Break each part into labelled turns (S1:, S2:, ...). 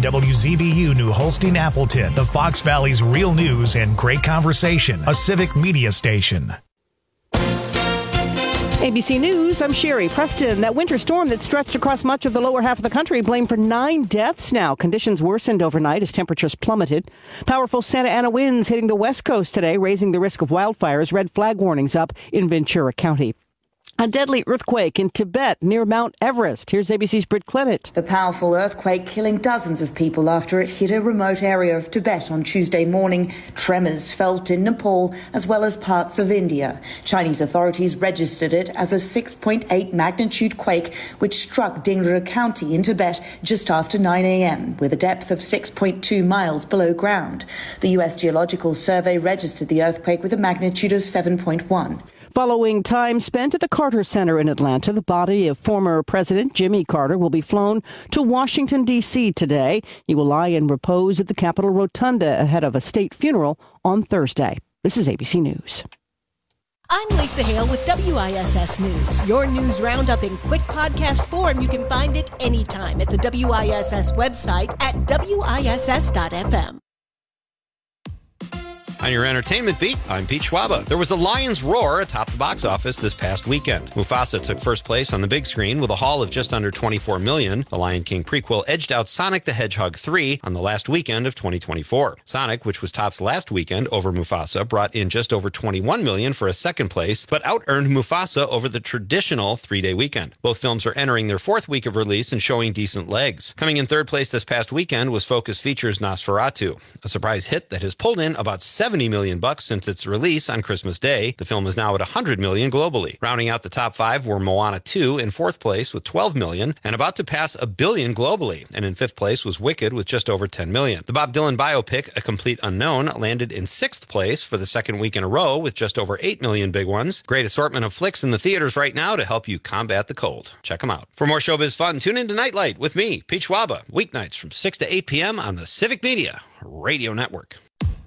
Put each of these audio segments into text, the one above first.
S1: WZBU New Holstein Appleton, the Fox Valley's real news and great conversation, a civic media station.
S2: ABC News, I'm Sherry Preston. That winter storm that stretched across much of the lower half of the country blamed for 9 deaths now. Conditions worsened overnight as temperatures plummeted. Powerful Santa Ana winds hitting the west coast today, raising the risk of wildfires. Red flag warnings up in Ventura County. A deadly earthquake in Tibet near Mount Everest. Here's ABC's Britt Clement.
S3: The powerful earthquake killing dozens of people after it hit a remote area of Tibet on Tuesday morning. Tremors felt in Nepal as well as parts of India. Chinese authorities registered it as a 6.8 magnitude quake which struck Dingra County in Tibet just after 9 a.m. with a depth of 6.2 miles below ground. The U.S. Geological Survey registered the earthquake with a magnitude of 7.1.
S2: Following time spent at the Carter Center in Atlanta, the body of former President Jimmy Carter will be flown to Washington, D.C. today. He will lie in repose at the Capitol Rotunda ahead of a state funeral on Thursday. This is ABC News.
S4: I'm Lisa Hale with WISS News. Your news roundup in quick podcast form. You can find it anytime at the WISS website at WISS.FM.
S5: On your entertainment beat, I'm Pete Schwaba. There was a lion's roar atop the box office this past weekend. Mufasa took first place on the big screen with a haul of just under $24 million. The Lion King prequel edged out Sonic the Hedgehog 3 on the last weekend of 2024. Sonic, which was tops last weekend over Mufasa, brought in just over $21 million for a second place, but out-earned Mufasa over the traditional 3-day weekend. Both films are entering their 4th week of release and showing decent legs. Coming in 3rd place this past weekend was Focus Features' Nosferatu, a surprise hit that has pulled in about $70 million since its release on Christmas Day. The film is now at $100 million globally. Rounding out the top 5 were Moana 2 in 4th place with $12 million and about to pass $1 billion globally. And in 5th place was Wicked with just over $10 million. The Bob Dylan biopic, A Complete Unknown, landed in 6th place for the 2nd week in a row with just over 8 million big ones. Great assortment of flicks in the theaters right now to help you combat the cold. Check them out. For more showbiz fun, tune into Nightlight with me, Pete Schwaba, weeknights from 6 to 8 p.m. on the Civic Media Radio Network.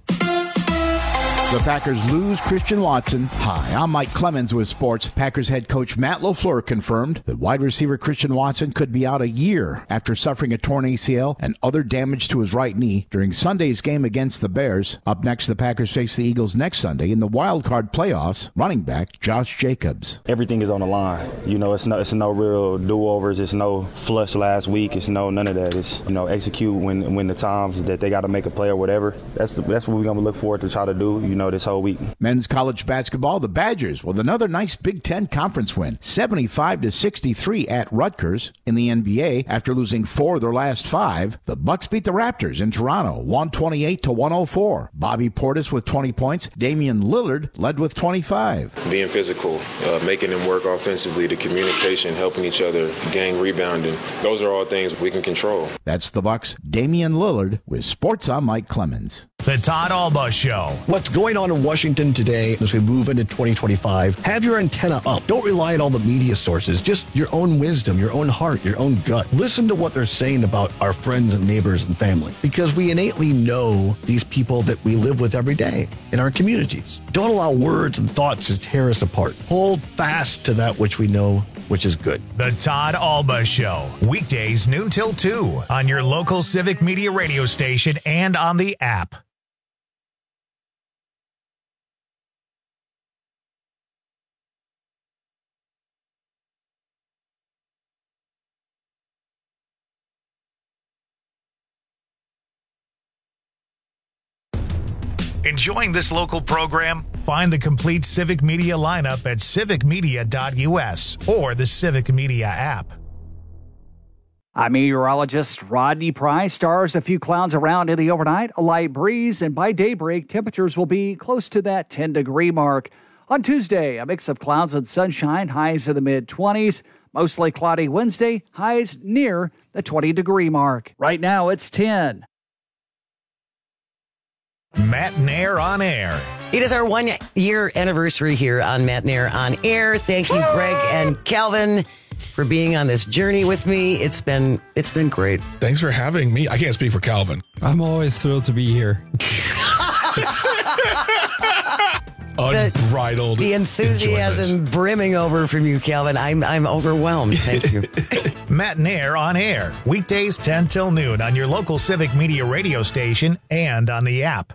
S6: The Packers lose Christian Watson. Hi, I'm Mike Clemens with sports. Packers head coach Matt LaFleur confirmed that wide receiver Christian Watson could be out a year after suffering a torn ACL and other damage to his right knee during Sunday's game against the Bears. Up next, the Packers face the Eagles next Sunday in the wild card playoffs. Running back Josh Jacobs.
S7: Everything is on the line. You know, it's no real do-overs. It's no flush last week. It's none of that. It's, execute when the times that they got to make a play or whatever. That's what we're going to look forward to try to do, this whole week.
S6: Men's college basketball, the Badgers with another nice Big Ten conference win, 75-63 at Rutgers. In the NBA, after losing 4 of their last 5, the Bucks beat the Raptors in Toronto, 128-104. Bobby Portis with 20 points. Damian Lillard led with 25.
S8: Being physical, making them work offensively, the communication, helping each other, gang rebounding. Those are all things we can control.
S6: That's the Bucks' Damian Lillard with Sports on Mike Clemens.
S1: The Todd Alba Show.
S9: What's going on in Washington today as we move into 2025? Have your antenna up. Don't rely on all the media sources. Just your own wisdom, your own heart, your own gut. Listen to what they're saying about our friends and neighbors and family, because we innately know these people that we live with every day in our communities. Don't allow words and thoughts to tear us apart. Hold fast to that which we know, which is good.
S1: The Todd Alba Show. Weekdays noon till 2 on your local Civic Media radio station and on the app. Enjoying this local program? Find the complete Civic Media lineup at civicmedia.us or the Civic Media app.
S10: I'm meteorologist Rodney Price. Stars, a few clouds around in the overnight, a light breeze, and by daybreak, temperatures will be close to that 10-degree mark. On Tuesday, a mix of clouds and sunshine, highs in the mid-20s. Mostly cloudy Wednesday, highs near the 20-degree mark. Right now, it's 10.
S1: Matt Nair on Air.
S11: It is our 1-year anniversary here on Matt Nair on Air. Thank you, Greg and Calvin, for being on this journey with me. It's been great.
S12: Thanks for having me. I can't speak for Calvin.
S13: I'm always thrilled to be here.
S12: unbridled
S11: the enthusiasm brimming over from you, Calvin. I'm overwhelmed. Thank you.
S1: Matt and Air on air, weekdays 10 till noon on your local Civic Media radio station and on the app.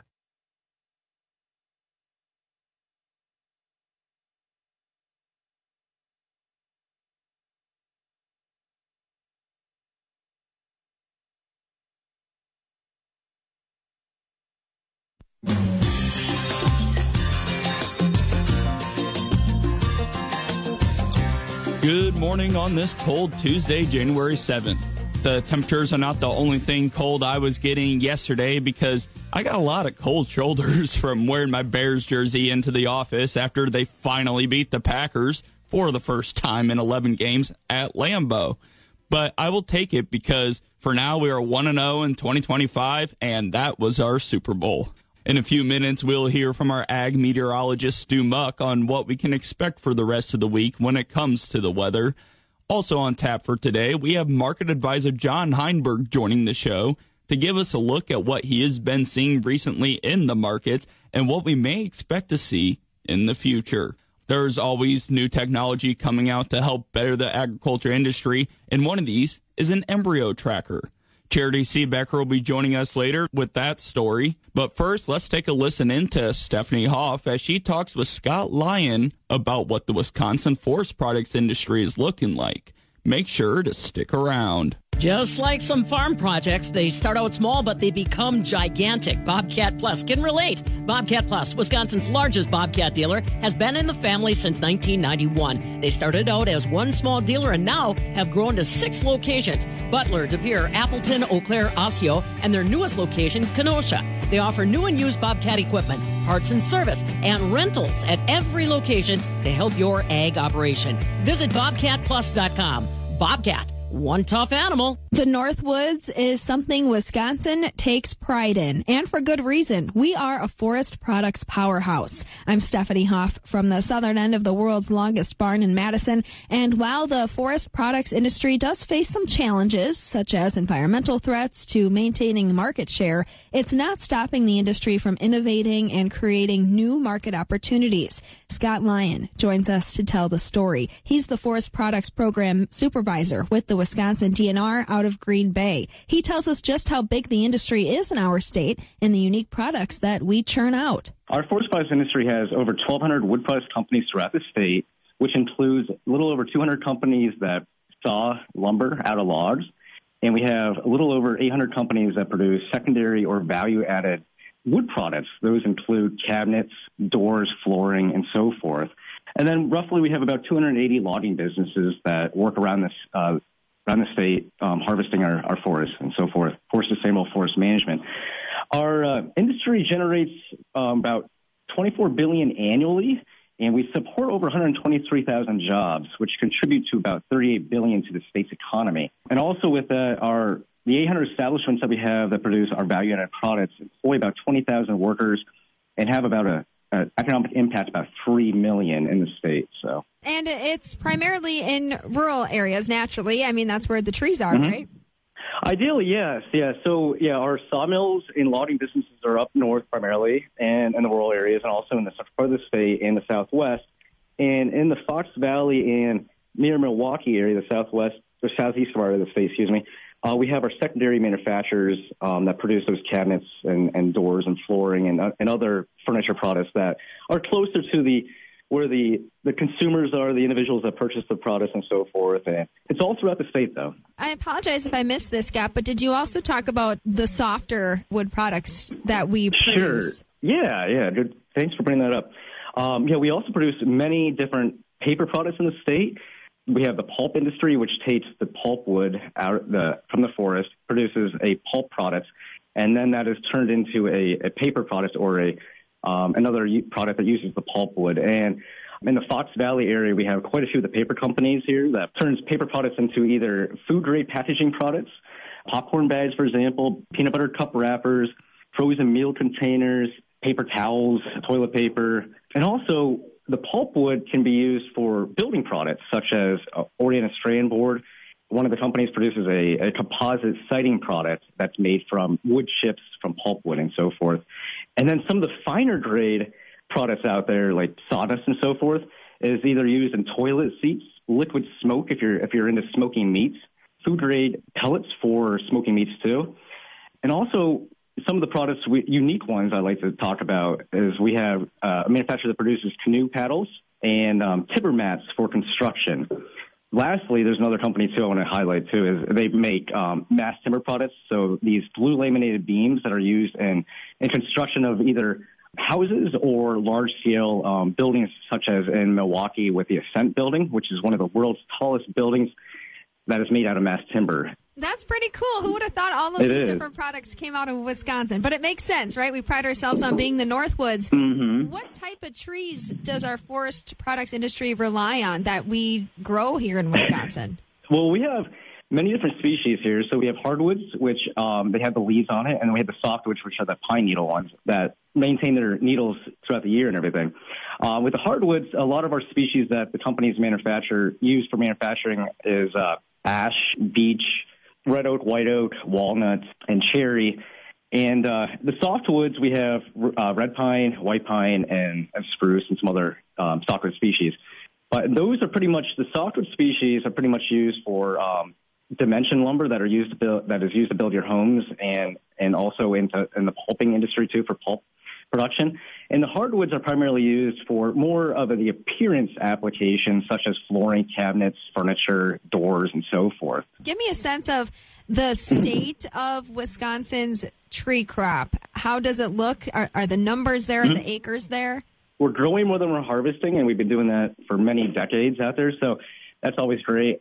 S13: Good morning on this cold Tuesday, January 7th. The temperatures are not the only thing cold I was getting yesterday because I got a lot of cold shoulders from wearing my Bears jersey into the office after they finally beat the Packers for the first time in 11 games at Lambeau. But I will take it because for now we are 1-0 in 2025, and that was our Super Bowl. In a few minutes, we'll hear from our ag meteorologist, Stu Muck, on what we can expect for the rest of the week when it comes to the weather. Also on tap for today, we have market advisor John Heinberg joining the show to give us a look at what he has been seeing recently in the markets and what we may expect to see in the future. There's always new technology coming out to help better the agriculture industry, and one of these is an embryo tracker. Charity Seebecker will be joining us later with that story. But first, let's take a listen into Stephanie Hoff as she talks with Scott Lyon about what the Wisconsin forest products industry is looking like. Make sure to stick around.
S14: Just like some farm projects, they start out small, but they become gigantic. Bobcat Plus can relate. Bobcat Plus, Wisconsin's largest Bobcat dealer, has been in the family since 1991. They started out as one small dealer and now have grown to 6 locations: Butler, De Pere, Appleton, Eau Claire, Osseo, and their newest location, Kenosha. They offer new and used Bobcat equipment, parts and service, and rentals at every location to help your ag operation. Visit BobcatPlus.com. Bobcat. One tough animal.
S15: The Northwoods is something Wisconsin takes pride in, and for good reason. We are a forest products powerhouse. I'm Stephanie Hoff from the southern end of the world's longest barn in Madison, and while the forest products industry does face some challenges, such as environmental threats to maintaining market share, it's not stopping the industry from innovating and creating new market opportunities. Scott Lyon joins us to tell the story. He's the Forest Products Program Supervisor with the Wisconsin DNR out of Green Bay. He tells us just how big the industry is in our state and the unique products that we churn out.
S16: Our forest products industry has over 1,200 wood products companies throughout the state, which includes a little over 200 companies that saw lumber out of logs. And we have a little over 800 companies that produce secondary or value-added wood products. Those include cabinets, doors, flooring, and so forth. And then roughly we have about 280 logging businesses that work around this around the state, harvesting our forests and so forth, for sustainable forest management. Our industry generates about $24 billion annually, and we support over 123,000 jobs, which contribute to about $38 billion to the state's economy. And also with that, the 800 establishments that we have that produce our value-added products employ about 20,000 workers and have about an economic impact about $3 million in the state. So,
S15: and it's primarily in rural areas, naturally. I mean, that's where the trees are, right?
S16: Ideally, yes. Yeah. So, our sawmills and logging businesses are up north primarily and in the rural areas, and also in the central part of the state and the southwest. And in the Fox Valley and near Milwaukee area, the southwest or southeast part of the state, we have our secondary manufacturers that produce those cabinets and doors and flooring and other furniture products that are closer to where the consumers are, the individuals that purchase the products and so forth. And it's all throughout the state, though.
S15: I apologize if I missed this, Scott, but did you also talk about the softer wood products that we produce?
S16: Sure. Yeah. Good. Thanks for bringing that up. We also produce many different paper products in the state. We have the pulp industry, which takes the pulpwood from the forest, produces a pulp product, and then that is turned into a paper product or another product that uses the pulpwood. And in the Fox Valley area, we have quite a few of the paper companies here that turns paper products into either food-grade packaging products, popcorn bags, for example, peanut butter cup wrappers, frozen meal containers, paper towels, toilet paper, and also the pulpwood can be used for building products such as Oriented strand board. One of the companies produces a composite siding product that's made from wood chips from pulpwood and so forth. And then some of the finer grade products out there like sawdust and so forth is either used in toilet seats, liquid smoke if you're into smoking meats, food grade pellets for smoking meats too, and also some of the products, unique ones I like to talk about is we have a manufacturer that produces canoe paddles and timber mats for construction. Lastly, there's another company too I want to highlight too is they make mass timber products. So these blue laminated beams that are used in construction of either houses or large-scale buildings, such as in Milwaukee with the Ascent Building, which is one of the world's tallest buildings that is made out of mass timber.
S15: That's pretty cool. Who would have thought all of these different products came out of Wisconsin? But it makes sense, right? We pride ourselves on being the Northwoods.
S16: Mm-hmm.
S15: What type of trees does our forest products industry rely on that we grow here in Wisconsin?
S16: Well, we have many different species here. So we have hardwoods, which they have the leaves on it, and we have the softwoods, which are the pine needle ones that maintain their needles throughout the year and everything. With the hardwoods, a lot of our species that the companies use for manufacturing is ash, beech, red oak, white oak, walnut, and cherry. And the softwoods, we have red pine, white pine, and spruce, and some other softwood species. But those are pretty much, the softwood species are pretty much used for dimension lumber that is used to build your homes, and also in the pulping industry too, for pulp production. And the hardwoods are primarily used for more of the appearance applications, such as flooring, cabinets, furniture, doors, and so forth.
S15: Give me a sense of the state of Wisconsin's tree crop. How does it look? Are the numbers there? Are the acres there?
S16: We're growing more than we're harvesting, and we've been doing that for many decades out there. So that's always great.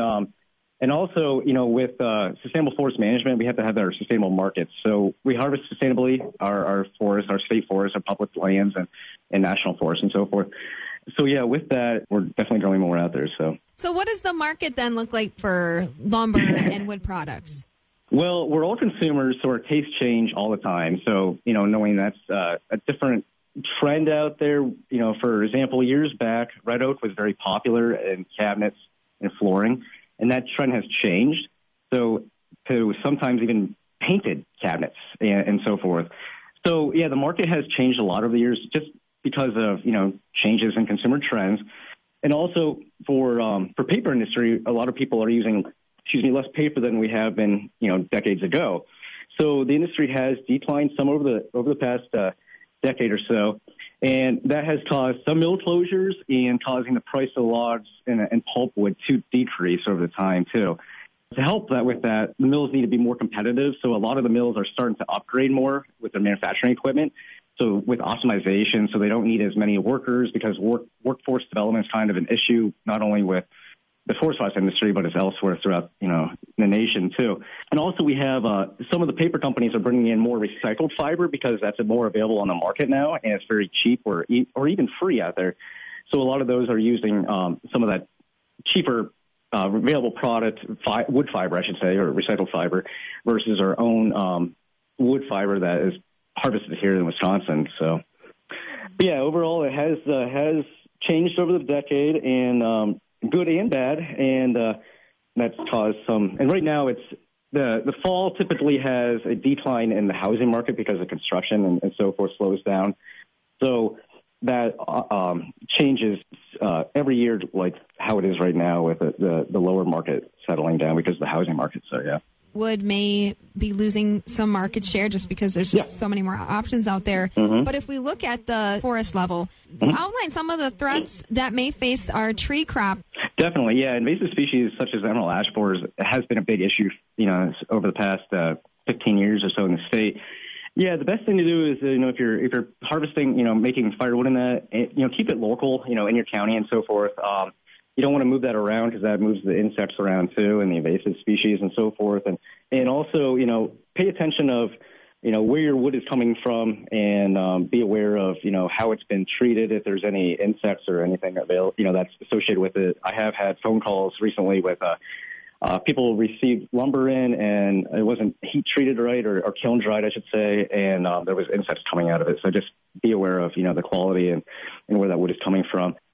S16: And also, with sustainable forest management, we have to have our sustainable markets. So we harvest sustainably our forests, our state forests, our public lands, and national forests, and so forth. So, yeah, with that, we're definitely growing more out there. So
S15: what does the market then look like for lumber and wood products?
S16: Well, we're all consumers, so our tastes change all the time. So, knowing that's a different trend out there, for example, years back, red oak was very popular in cabinets and flooring. And that trend has changed, so to sometimes even painted cabinets and so forth. So, yeah, the market has changed a lot over the years just because of, changes in consumer trends. And also for paper industry, a lot of people are using, less paper than we have been, decades ago. So the industry has declined some over the past decade or so. And that has caused some mill closures and causing the price of logs and pulpwood to decrease over the time, too. To help with that, the mills need to be more competitive. So a lot of the mills are starting to upgrade more with their manufacturing equipment. So with optimization, so they don't need as many workers because workforce development is kind of an issue, not only with the forest products industry, but it's elsewhere throughout, the nation too. And also we have some of the paper companies are bringing in more recycled fiber because that's more available on the market now, and it's very cheap or even free out there. So a lot of those are using some of that cheaper available product, wood fiber, I should say, or recycled fiber, versus our own wood fiber that is harvested here in Wisconsin. So, yeah, overall it has changed over the decade, and good and bad, and that's caused some. And right now, it's the fall typically has a decline in the housing market because of construction and so forth slows down. So that changes every year, like how it is right now with the lower market settling down because of the housing market. So yeah.
S15: Wood may be losing some market share just because there's just so many more options out there. Mm-hmm. But if we look at the forest level, outline some of the threats that may face our tree crop.
S16: Definitely, yeah. Invasive species such as emerald ash borers has been a big issue, over the past 15 years or so in the state. Yeah, the best thing to do is, if you're harvesting, making firewood in that, keep it local, in your county and so forth. You don't want to move that around because that moves the insects around too and the invasive species and so forth. And also, pay attention of, where your wood is coming from and be aware of, how it's been treated, if there's any insects or anything available, that's associated with it. I have had phone calls recently with people received lumber in and it wasn't heat treated right or kiln dried, I should say, and there was insects coming out of it. So just be aware of, the quality and where that wood is coming from.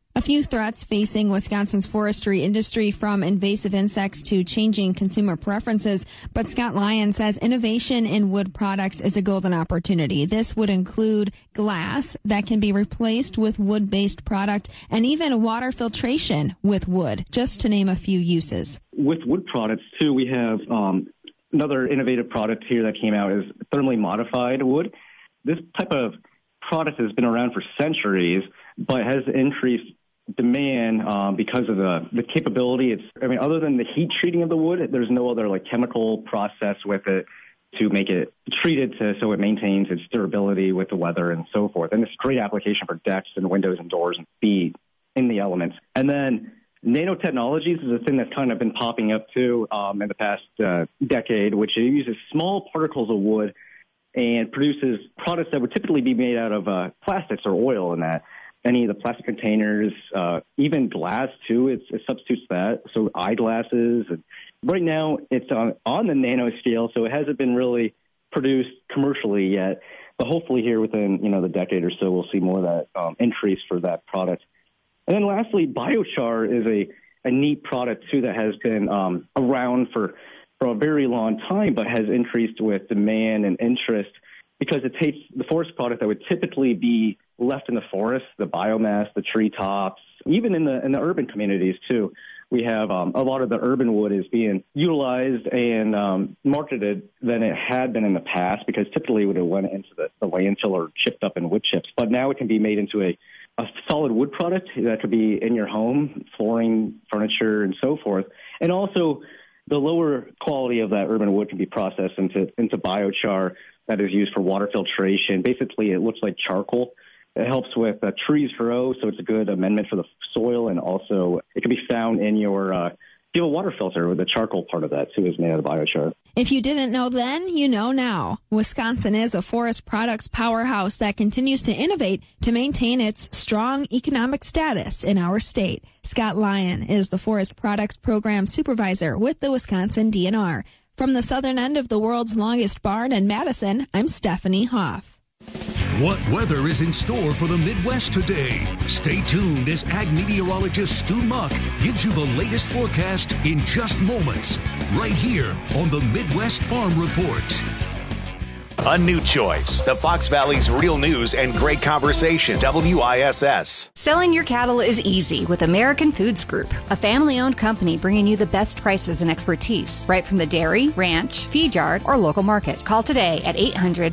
S15: A few threats facing Wisconsin's forestry industry, from invasive insects to changing consumer preferences. But Scott Lyon says innovation in wood products is a golden opportunity. This would include glass that can be replaced with wood-based product and even water filtration with wood, just to name a few uses.
S16: With wood products, too, we have another innovative product here that came out is thermally modified wood. This type of product has been around for centuries, but has increased demand because of the capability. Other than the heat treating of the wood, there's no other chemical process with it to make it treated so it maintains its durability with the weather and so forth. And it's a great application for decks and windows and doors and be in the elements. And then nanotechnologies is a thing that's kind of been popping up too in the past decade, which uses small particles of wood and produces products that would typically be made out of plastics or oil and that. Any of the plastic containers, even glass too, it substitutes that. So eyeglasses. And right now it's on the nano scale, so it hasn't been really produced commercially yet. But hopefully here within the decade or so, we'll see more of that increase for that product. And then lastly, biochar is a neat product too that has been around for a very long time, but has increased with demand and interest because it takes the forest product that would typically be left in the forest, the biomass, the treetops, even in the urban communities too. We have a lot of the urban wood is being utilized and marketed than it had been in the past because typically it would have went into the landfill or chipped up in wood chips. But now it can be made into a solid wood product that could be in your home, flooring, furniture, and so forth. And also the lower quality of that urban wood can be processed into biochar that is used for water filtration. Basically, it looks like charcoal. It helps with trees grow, so it's a good amendment for the soil, and also it can be found in your if you have a water filter with the charcoal part of that, too, is made out of biochar.
S15: If you didn't know then, you know now. Wisconsin is a forest products powerhouse that continues to innovate to maintain its strong economic status in our state. Scott Lyon is the Forest Products Program Supervisor with the Wisconsin DNR. From the southern end of the world's longest barn in Madison, I'm Stephanie Hoff.
S17: What weather is in store for the Midwest today? Stay tuned as ag meteorologist Stu Muck gives you the latest forecast in just moments, right here on the Midwest Farm Report.
S1: A new choice. The Fox Valley's real news and great conversation. WISS.
S18: Selling your cattle is easy with American Foods Group, a family-owned company bringing you the best prices and expertise, right from the dairy, ranch, feed yard, or local market. Call today at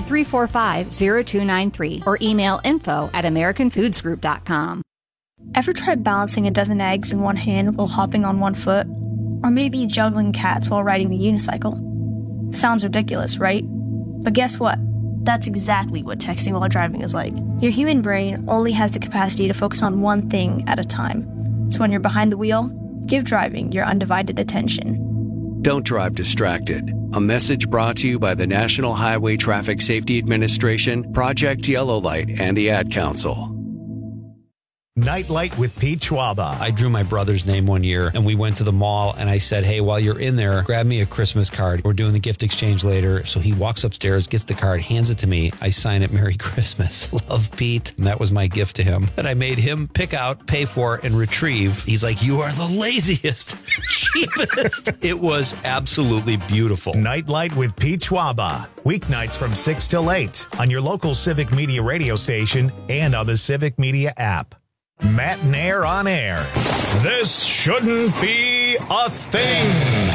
S18: 800-345-0293 or email info@americanfoodsgroup.com.
S19: Ever tried balancing a dozen eggs in one hand while hopping on one foot? Or maybe juggling cats while riding the unicycle? Sounds ridiculous, right? But guess what? That's exactly what texting while driving is like. Your human brain only has the capacity to focus on one thing at a time. So when you're behind the wheel, give driving your undivided attention.
S20: Don't drive distracted. A message brought to you by the National Highway Traffic Safety Administration, Project Yellow Light, and the Ad Council.
S1: Nightlight with Pete Schwaba.
S5: I drew my brother's name one year and we went to the mall and I said, hey, while you're in there, grab me a Christmas card. We're doing the gift exchange later. So he walks upstairs, gets the card, hands it to me. I sign it, Merry Christmas. Love, Pete. And that was my gift to him that I made him pick out, pay for, and retrieve. He's like, you are the laziest, cheapest. It was absolutely beautiful.
S1: Nightlight with Pete Schwaba. Weeknights from 6 till 8 on your local Civic Media radio station and on the Civic Media app. Matt Nair on air. This shouldn't be a thing.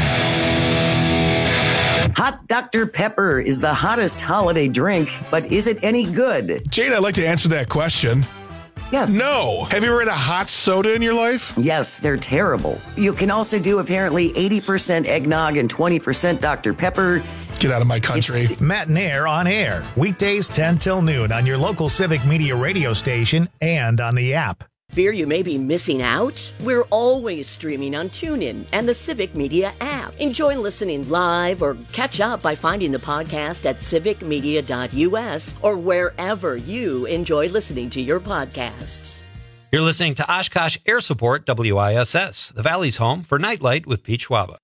S21: Hot Dr. Pepper is the hottest holiday drink, but is it any good?
S12: Jade, I'd like to answer that question.
S21: Yes.
S12: No. Have you ever had a hot soda in your life?
S21: Yes, they're terrible. You can also do apparently 80% eggnog and 20% Dr. Pepper.
S12: Get out of my country.
S1: Matt Nair on air. Weekdays 10 till noon on your local Civic Media radio station and on the app.
S22: Fear you may be missing out? We're always streaming on TuneIn and the Civic Media app. Enjoy listening live or catch up by finding the podcast at civicmedia.us or wherever you enjoy listening to your podcasts.
S5: You're listening to Oshkosh Air Support, WISS, the Valley's home for Nightlight with Pete Schwaba.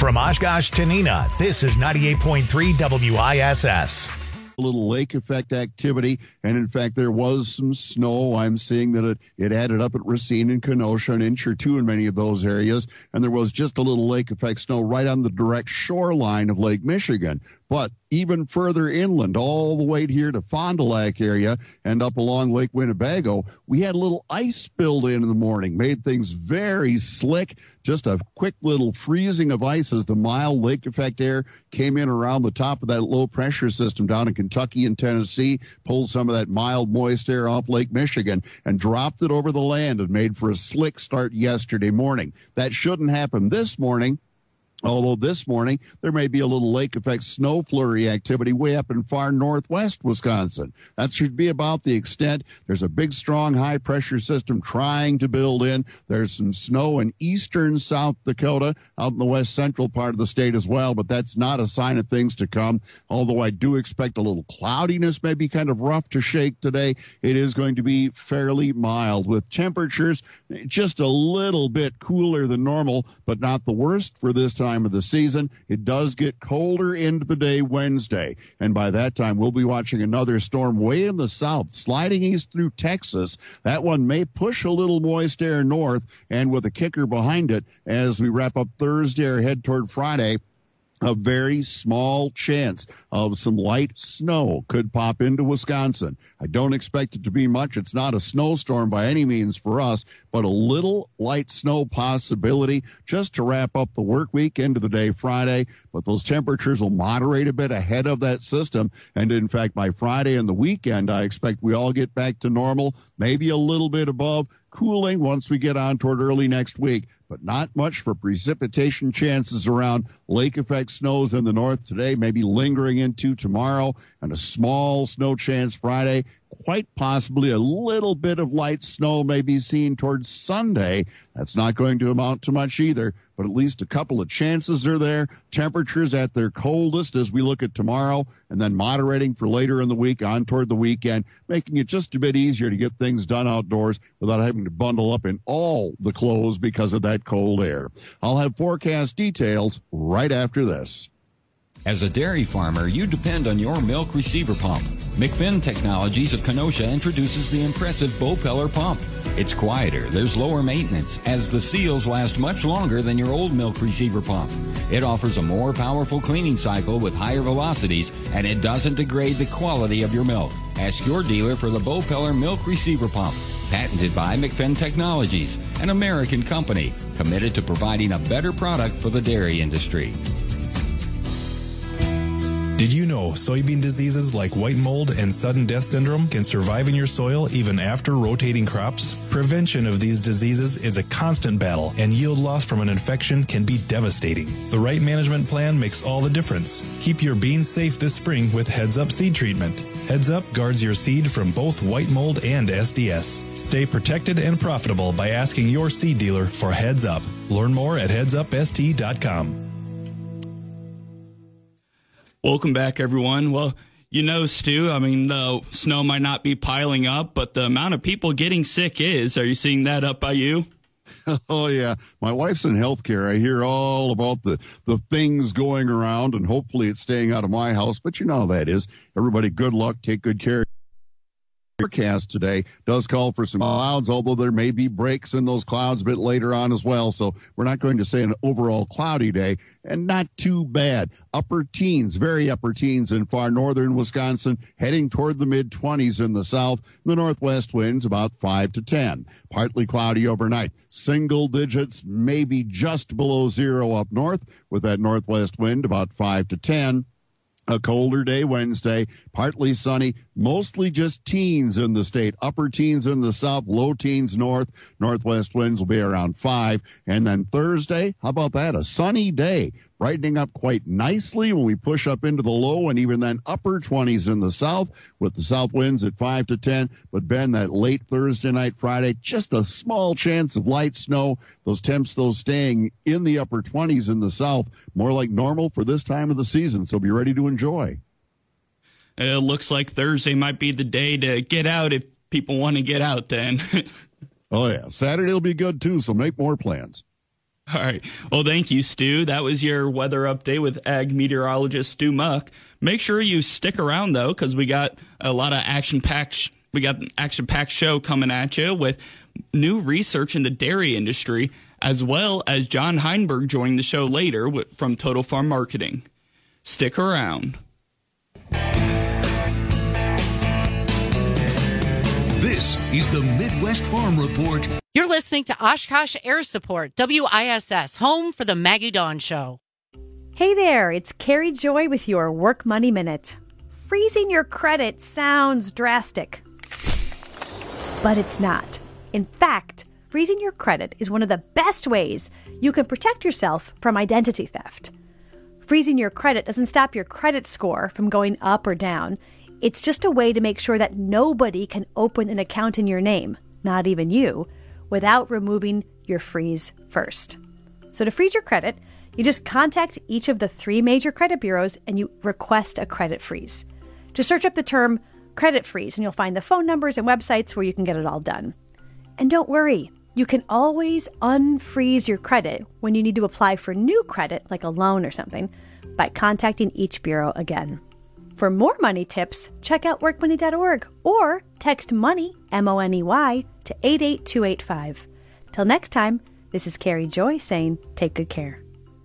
S1: From Oshkosh to Neenah, this is 98.3 WISS.
S2: A little lake effect activity, and in fact there was some snow. I'm seeing that it added up at Racine and Kenosha, an inch or two in many of those areas, and there was just a little lake effect snow right on the direct shoreline of Lake Michigan. But even further inland, all the way here to Fond du Lac area and up along Lake Winnebago, we had a little ice build in the morning, made things very slick. Just a quick little freezing of ice as the mild lake effect air came in around the top of that low pressure system down in Kentucky and Tennessee, pulled some of that mild moist air off Lake Michigan and dropped it over the land and made for a slick start yesterday morning. That shouldn't happen this morning. Although this morning, there may be a little lake effect snow flurry activity way up in far northwest Wisconsin. That should be about the extent. There's a big, strong, high-pressure system trying to build in. There's some snow in eastern South Dakota, out in the west central part of the state as well, but that's not a sign of things to come. Although I do expect a little cloudiness, maybe kind of rough to shake today. It is going to be fairly mild with temperatures just a little bit cooler than normal, but not the worst for this time of the season. It does get colder into the day Wednesday, and by that time we'll be watching another storm way in the south sliding east through Texas. That one may push a little moist air north, and with a kicker behind it as we wrap up Thursday or head toward Friday, a very small chance of some light snow could pop into Wisconsin. I don't expect it to be much. It's not a snowstorm by any means for us, but a little light snow possibility just to wrap up the work week into the day Friday. But those temperatures will moderate a bit ahead of that system. And in fact, by Friday and the weekend, I expect we all get back to normal, maybe a little bit above, cooling once we get on toward early next week, but not much for precipitation chances around lake effect snows in the north today, maybe lingering into tomorrow, and a small snow chance Friday. Quite possibly a little bit of light snow may be seen towards Sunday. That's not going to amount to much either, but at least a couple of chances are there. Temperatures at their coldest as we look at tomorrow, and then moderating for later in the week on toward the weekend, making it just a bit easier to get things done outdoors without having to bundle up in all the clothes because of that cold air. I'll have forecast details right after this.
S3: As a dairy farmer, you depend on your milk receiver pump. McFinn Technologies of Kenosha introduces the impressive Bopeller pump. It's quieter, there's lower maintenance, as the seals last much longer than your old milk receiver pump. It offers a more powerful cleaning cycle with higher velocities, and it doesn't degrade the quality of your milk. Ask your dealer for the Bopeller milk receiver pump. Patented by McFinn Technologies, an American company committed to providing a better product for the dairy industry.
S23: Did you know soybean diseases like white mold and sudden death syndrome can survive in your soil even after rotating crops? Prevention of these diseases is a constant battle, and yield loss from an infection can be devastating. The right management plan makes all the difference. Keep your beans safe this spring with Heads Up seed treatment. Heads Up guards your seed from both white mold and SDS. Stay protected and profitable by asking your seed dealer for Heads Up. Learn more at headsupst.com.
S13: Welcome back, everyone. Well, you know, Stu, I mean, the snow might not be piling up, but the amount of people getting sick is. Are you seeing that up by you?
S2: Oh, yeah. My wife's in healthcare. I hear all about the things going around, and hopefully it's staying out of my house. But you know how that is. Everybody, good luck. Take good care. Forecast today does call for some clouds, although there may be breaks in those clouds a bit later on as well. So we're not going to say an overall cloudy day, and not too bad. Upper teens, very upper teens in far northern Wisconsin, heading toward the mid-20s in the south. The northwest winds about 5 to 10. Partly cloudy overnight. Single digits, maybe just below zero up north, with that northwest wind about 5 to 10. A colder day Wednesday, partly sunny, mostly just teens in the state. Upper teens in the south, low teens north. Northwest winds will be around 5. And then Thursday, how about that? A sunny day, brightening up quite nicely when we push up into the low and even then upper 20s in the south with the south winds at 5 to 10. But Ben, that late Thursday night, Friday, just a small chance of light snow. Those temps, those staying in the upper 20s in the south, more like normal for this time of the season. So be ready to enjoy.
S13: It looks like Thursday might be the day to get out if people want to get out then.
S2: Oh, yeah. Saturday will be good, too, so make more plans.
S13: All right. Well, thank you, Stu. That was your weather update with ag meteorologist Stu Muck. Make sure you stick around, though, because we got a lot of action-packed show coming at you with new research in the dairy industry, as well as John Heinberg joining the show later from Total Farm Marketing. Stick around.
S17: This is the Midwest Farm Report.
S4: You're listening to Oshkosh Air Support, WISS, home for the Maggie Dawn Show.
S7: Hey there, it's Carrie Joy with your Work Money Minute. Freezing your credit sounds drastic, but it's not. In fact, freezing your credit is one of the best ways you can protect yourself from identity theft. Freezing your credit doesn't stop your credit score from going up or down. It's just a way to make sure that nobody can open an account in your name, not even you, without removing your freeze first. So to freeze your credit, you just contact each of the 3 major credit bureaus and you request a credit freeze. Just search up the term credit freeze and you'll find the phone numbers and websites where you can get it all done. And don't worry, you can always unfreeze your credit when you need to apply for new credit, like a loan or something, by contacting each bureau again. For more money tips, check out workmoney.org or text MONEY, MONEY, to 88285. Till next time, this is Carrie Joy saying take good care.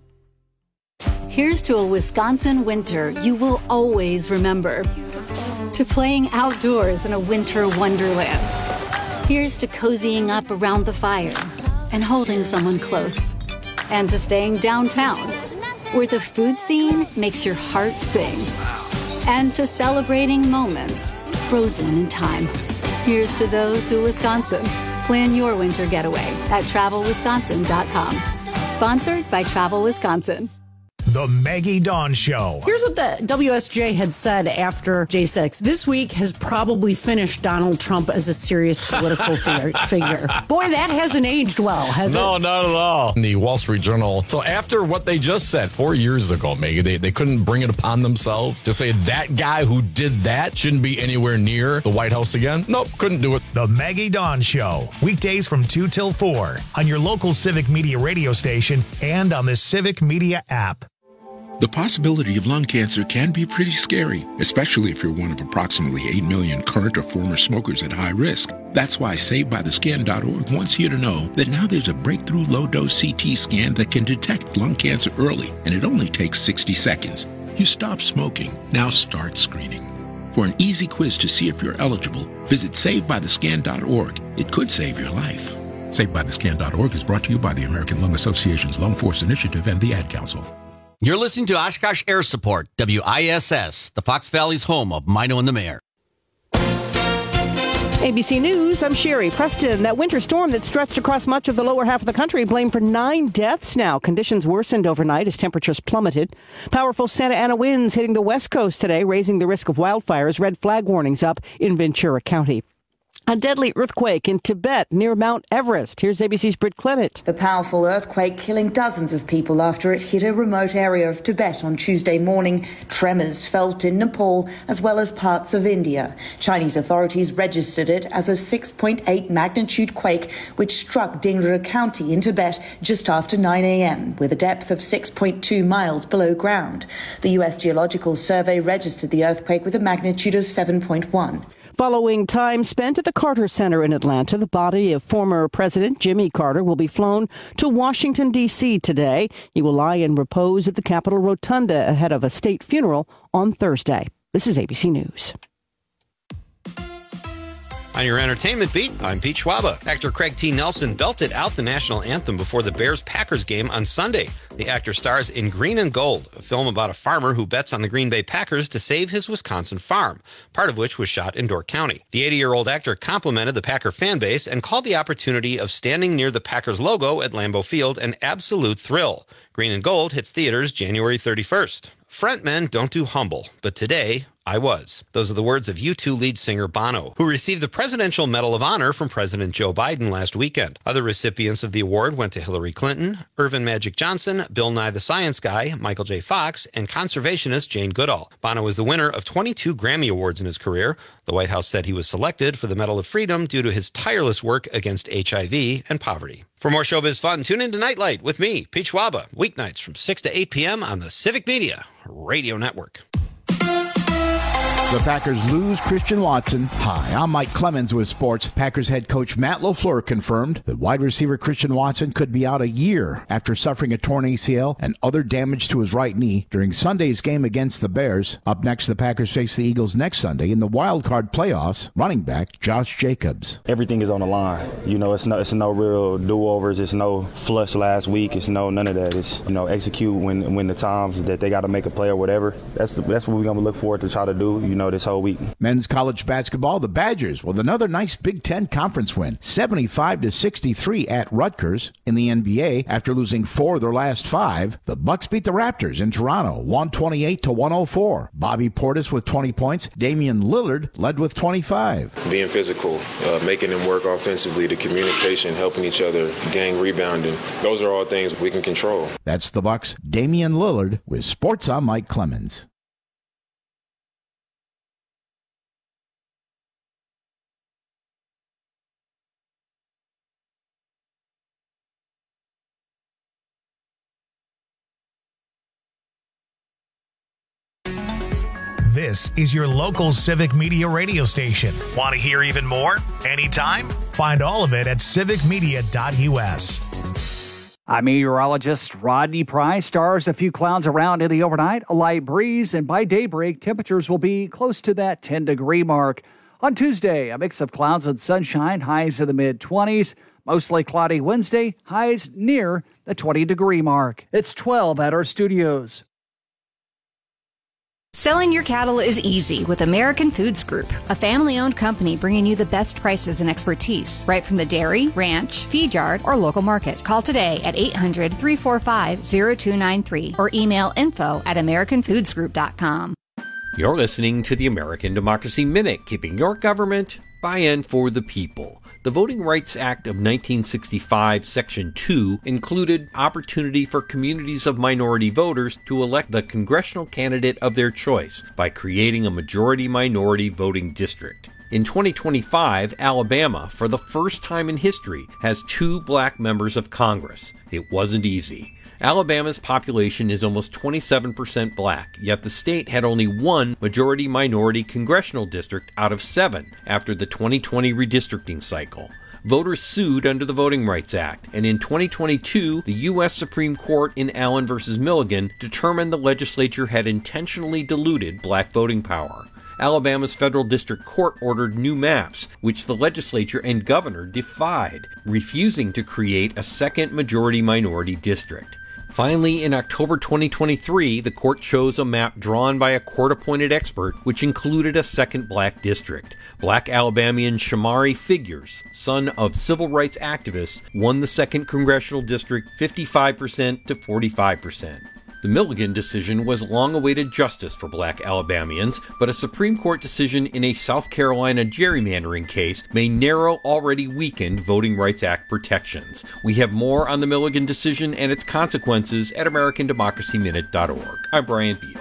S8: Here's to a Wisconsin winter you will always remember. To playing outdoors in a winter wonderland. Here's to cozying up around the fire and holding someone close. And to staying downtown, where the food scene makes your heart sing. And to celebrating moments frozen in time. Here's to those who Wisconsin. Plan your winter getaway at TravelWisconsin.com. Sponsored by Travel Wisconsin.
S1: The Maggie Dawn Show.
S14: Here's what the WSJ had said after J6. This week has probably finished Donald Trump as a serious political figure. Boy, that hasn't aged well, has it?
S24: No, not at all. In the Wall Street Journal. So after what they just said 4 years ago, Maggie, they couldn't bring it upon themselves to say that guy who did that shouldn't be anywhere near the White House again. Nope, couldn't do it.
S1: The Maggie Dawn Show. Weekdays from 2 till 4 on your local Civic Media radio station and on the Civic Media app.
S25: The possibility of lung cancer can be pretty scary, especially if you're one of approximately 8 million current or former smokers at high risk. That's why SaveByTheScan.org wants you to know that now there's a breakthrough low-dose CT scan that can detect lung cancer early, and it only takes 60 seconds. You stop smoking, now start screening. For an easy quiz to see if you're eligible, visit SaveByTheScan.org. It could save your life. SaveByTheScan.org is brought to you by the American Lung Association's Lung Force Initiative and the Ad Council.
S26: You're listening to Oshkosh Air Support, WISS, the Fox Valley's home of Mino and the Mayor.
S27: ABC News, I'm Sherry Preston. That winter storm that stretched across much of the lower half of the country blamed for 9 deaths now. Conditions worsened overnight as temperatures plummeted. Powerful Santa Ana winds hitting the west coast today, raising the risk of wildfires. Red flag warnings up in Ventura County. A deadly earthquake in Tibet near Mount Everest. Here's ABC's Britt Clement.
S28: The powerful earthquake killing dozens of people after it hit a remote area of Tibet on Tuesday morning. Tremors felt in Nepal as well as parts of India. Chinese authorities registered it as a 6.8 magnitude quake which struck Dingra County in Tibet just after 9 a.m. with a depth of 6.2 miles below ground. The U.S. Geological Survey registered the earthquake with a magnitude of 7.1.
S27: Following time spent at the Carter Center in Atlanta, the body of former President Jimmy Carter will be flown to Washington, D.C. today. He will lie in repose at the Capitol Rotunda ahead of a state funeral on Thursday. This is ABC News.
S5: On your entertainment beat, I'm Pete Schwaba. Actor Craig T. Nelson belted out the national anthem before the Bears-Packers game on Sunday. The actor stars in Green and Gold, a film about a farmer who bets on the Green Bay Packers to save his Wisconsin farm, part of which was shot in Door County. The 80-year-old actor complimented the Packer fan base and called the opportunity of standing near the Packers logo at Lambeau Field an absolute thrill. Green and Gold hits theaters January 31st. Frontmen don't do humble, but today, I was. Those are the words of U2 lead singer Bono, who received the Presidential Medal of Honor from President Joe Biden last weekend. Other recipients of the award went to Hillary Clinton, Irvin Magic Johnson, Bill Nye the Science Guy, Michael J. Fox, and conservationist Jane Goodall. Bono is the winner of 22 Grammy Awards in his career. The White House said he was selected for the Medal of Freedom due to his tireless work against HIV and poverty. For more showbiz fun, tune in to Nightlight with me, Pete Schwaba, weeknights from 6 to 8 p.m. on the Civic Media Radio Network.
S6: The Packers lose Christian Watson. Hi, I'm Mike Clemens with sports. Packers head coach Matt LaFleur confirmed that wide receiver Christian Watson could be out a year after suffering a torn ACL and other damage to his right knee during Sunday's game against the Bears. Up next, the Packers face the Eagles next Sunday in the wild card playoffs. Running back Josh Jacobs.
S9: Everything is on the line. It's no real do-overs. It's no flush last week. It's none of that. It's execute when the times that they got to make a play or whatever. That's what we're gonna look forward to try to do. This whole week. Men's college basketball, the Badgers with another nice Big Ten conference win, 75-63 at Rutgers. In the NBA, after losing 4 of their last 5, the Bucks beat the Raptors in Toronto, 128-104. Bobby Portis with 20 points. Damian Lillard led with 25.
S10: Being physical, making them work offensively, the communication, helping each other, gang rebounding. Those are all things we can control.
S6: That's the Bucks' Damian Lillard with Sports. I'm Mike Clemens.
S1: This is your local Civic Media radio station. Want to hear even more? Anytime? Find all of it at civicmedia.us.
S11: I'm meteorologist Rodney Price. Stars, a few clouds around in the overnight, a light breeze, and by daybreak, temperatures will be close to that 10-degree mark. On Tuesday, a mix of clouds and sunshine, highs in the mid-20s. Mostly cloudy Wednesday, highs near the 20-degree mark. It's 12 at our studios.
S15: Selling your cattle is easy with American Foods Group, a family-owned company bringing you the best prices and expertise, right from the dairy, ranch, feed yard, or local market. Call today at 800-345-0293 or email info@americanfoodsgroup.com.
S16: You're listening to the American Democracy Minute, keeping your government by and for the people. The Voting Rights Act of 1965, Section 2, included opportunity for communities of minority voters to elect the congressional candidate of their choice by creating a majority-minority voting district. In 2025, Alabama, for the first time in history, has 2 black members of Congress. It wasn't easy. Alabama's population is almost 27% black, yet the state had only 1 majority-minority congressional district out of 7 after the 2020 redistricting cycle. Voters sued under the Voting Rights Act, and in 2022, the U.S. Supreme Court in Allen v. Milligan determined the legislature had intentionally diluted black voting power. Alabama's federal district court ordered new maps, which the legislature and governor defied, refusing to create a second majority-minority district. Finally, in October 2023, the court chose a map drawn by a court-appointed expert, which included a second black district. Black Alabamian Shamari Figures, son of civil rights activists, won the second congressional district 55% to 45%. The Milligan decision was long-awaited justice for black Alabamians, but a Supreme Court decision in a South Carolina gerrymandering case may narrow already weakened Voting Rights Act protections. We have more on the Milligan decision and its consequences at AmericanDemocracyMinute.org. I'm Brian Beal.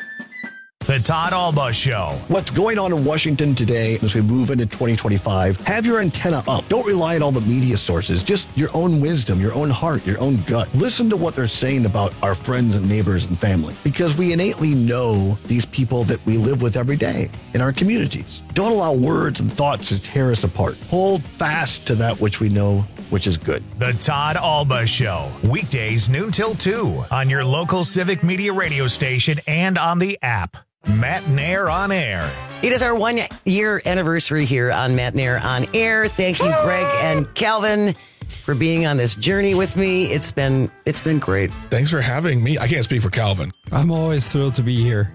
S1: The Todd Alba Show.
S18: What's going on in Washington today as we move into 2025? Have your antenna up. Don't rely on all the media sources. Just your own wisdom, your own heart, your own gut. Listen to what they're saying about our friends and neighbors and family, because we innately know these people that we live with every day in our communities. Don't allow words and thoughts to tear us apart. Hold fast to that which we know, which is good.
S1: The Todd Alba Show. Weekdays noon till 2 on your local Civic Media radio station and on the app. Matt Nair on Air.
S21: It is our 1-year anniversary here on Matt Nair on Air. Thank you, Greg and Calvin, for being on this journey with me. It's been great.
S12: Thanks for having me. I can't speak for Calvin.
S19: I'm always thrilled to be here.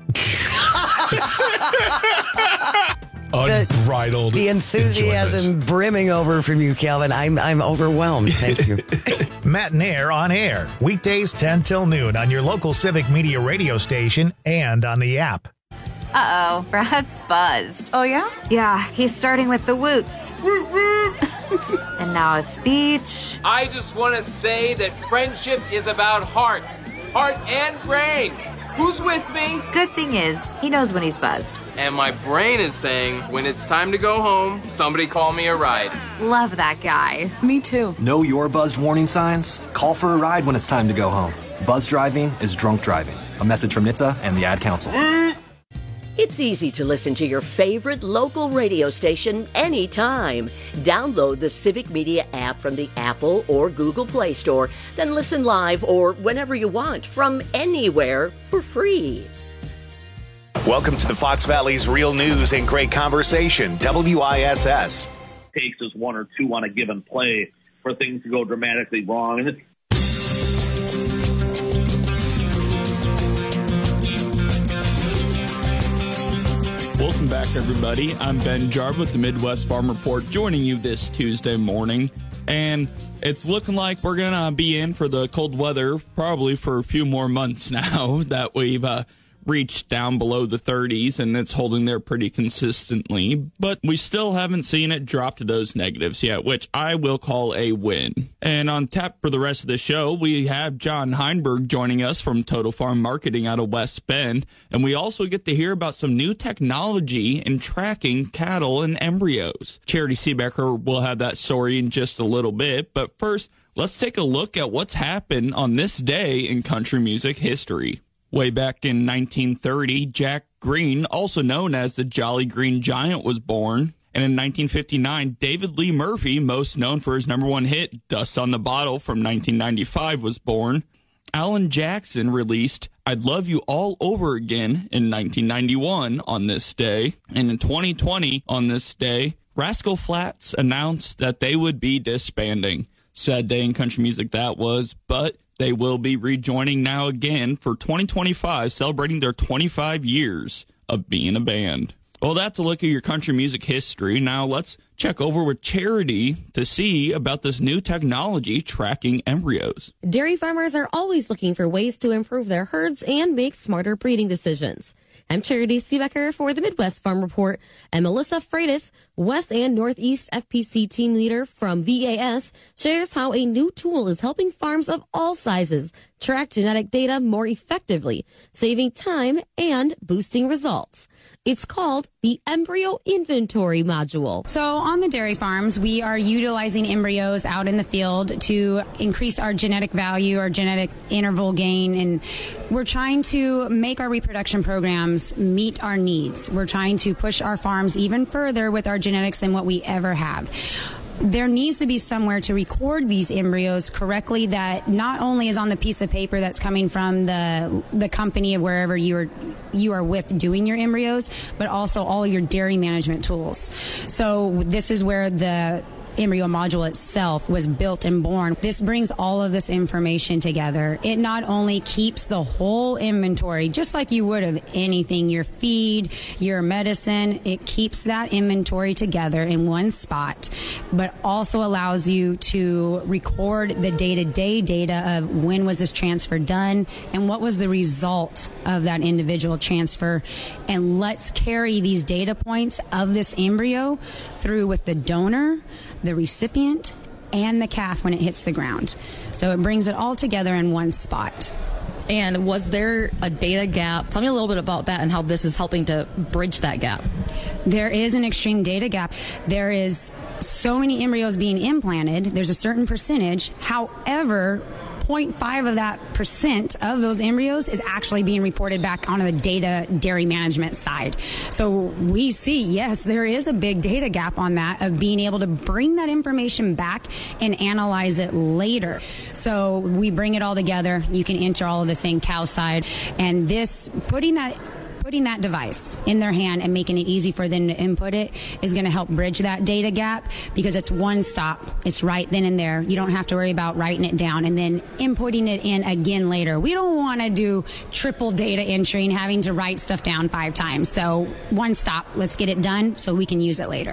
S12: Unbridled.
S21: The enthusiasm
S12: enjoyment.
S21: brimming over from you, Calvin. I'm overwhelmed. Thank you.
S1: Matt Nair on Air. Weekdays 10 till noon on your local Civic Media radio station and on the app.
S2: Uh-oh, Brad's buzzed.
S3: Oh, yeah?
S2: Yeah, he's starting with the woots. And now a speech.
S4: I just want to say that friendship is about heart and brain. Who's with me?
S2: Good thing is, he knows when he's buzzed.
S4: And my brain is saying, when it's time to go home, somebody call me a ride.
S2: Love that guy.
S3: Me too.
S13: Know your buzzed warning signs? Call for a ride when it's time to go home. Buzz driving is drunk driving. A message from NHTSA and the Ad Council.
S17: It's easy to listen to your favorite local radio station anytime. Download the Civic Media app from the Apple or Google Play Store, then listen live or whenever you want from anywhere for free.
S1: Welcome to the Fox Valley's Real News and Great Conversation, WISS.
S20: Takes us one or two on a given play for things to go dramatically wrong. And
S22: welcome back, everybody. I'm Ben Jarb with the Midwest Farm Report, joining you this Tuesday morning. And it's looking like we're going to be in for the cold weather probably for a few more months now that we've reached down below the 30s, and it's holding there pretty consistently. But we still haven't seen it drop to those negatives yet, which I will call a win. And on tap for the rest of the show, we have John Heinberg joining us from Total Farm Marketing out of West Bend. And we also get to hear about some new technology in tracking cattle and embryos. Charity Seebecker will have that story in just a little bit. But first, let's take a look at what's happened on this day in country music history. Way back in 1930, Jack Green, also known as the Jolly Green Giant, was born. And in 1959, David Lee Murphy, most known for his number one hit, Dust on the Bottle from 1995, was born. Alan Jackson released I'd Love You All Over Again in 1991 on this day. And in 2020, on this day, Rascal Flatts announced that they would be disbanding. Sad day in country music that was, but they will be rejoining now again for 2025, celebrating their 25 years of being a band. Well, that's a look at your country music history. Now let's check over with Charity to see about this new technology tracking embryos.
S23: Dairy farmers are always looking for ways to improve their herds and make smarter breeding decisions. I'm Charity Seebecker for the Midwest Farm Report, and Melissa Freitas, West and Northeast FPC team leader from VAS, shares how a new tool is helping farms of all sizes track genetic data more effectively, saving time and boosting results. It's called the Embryo Inventory Module.
S29: So on the dairy farms, we are utilizing embryos out in the field to increase our genetic value, our genetic interval gain, and we're trying to make our reproduction programs meet our needs. We're trying to push our farms even further with our genetics than what we ever have. There needs to be somewhere to record these embryos correctly that not only is on the piece of paper that's coming from the company of wherever you are with doing your embryos, but also all your dairy management tools. So this is where the embryo module itself was built and born. This brings all of this information together. It not only keeps the whole inventory, just like you would of anything, your feed, your medicine, it keeps that inventory together in one spot, but also allows you to record the day-to-day data of when was this transfer done and what was the result of that individual transfer. And let's carry these data points of this embryo through with the donor, the recipient, and the calf when it hits the ground. So it brings it all together in one spot.
S23: And was there a data gap? Tell me a little bit about that and how this is helping to bridge that gap.
S29: There is an extreme data gap. There is so many embryos being implanted. There's a certain percentage. However, 0.5 of that percent of those embryos is actually being reported back onto the data dairy management side. So we see, yes, there is a big data gap on that of being able to bring that information back and analyze it later. So we bring it all together. You can enter all of this in cow side, and this putting that device in their hand and making it easy for them to input it is going to help bridge that data gap, because it's one stop. It's right then and there. You don't have to worry about writing it down and then inputting it in again later. We don't want to do triple data entry and having to write stuff down 5 times. So one stop. Let's get it done so we can use it later.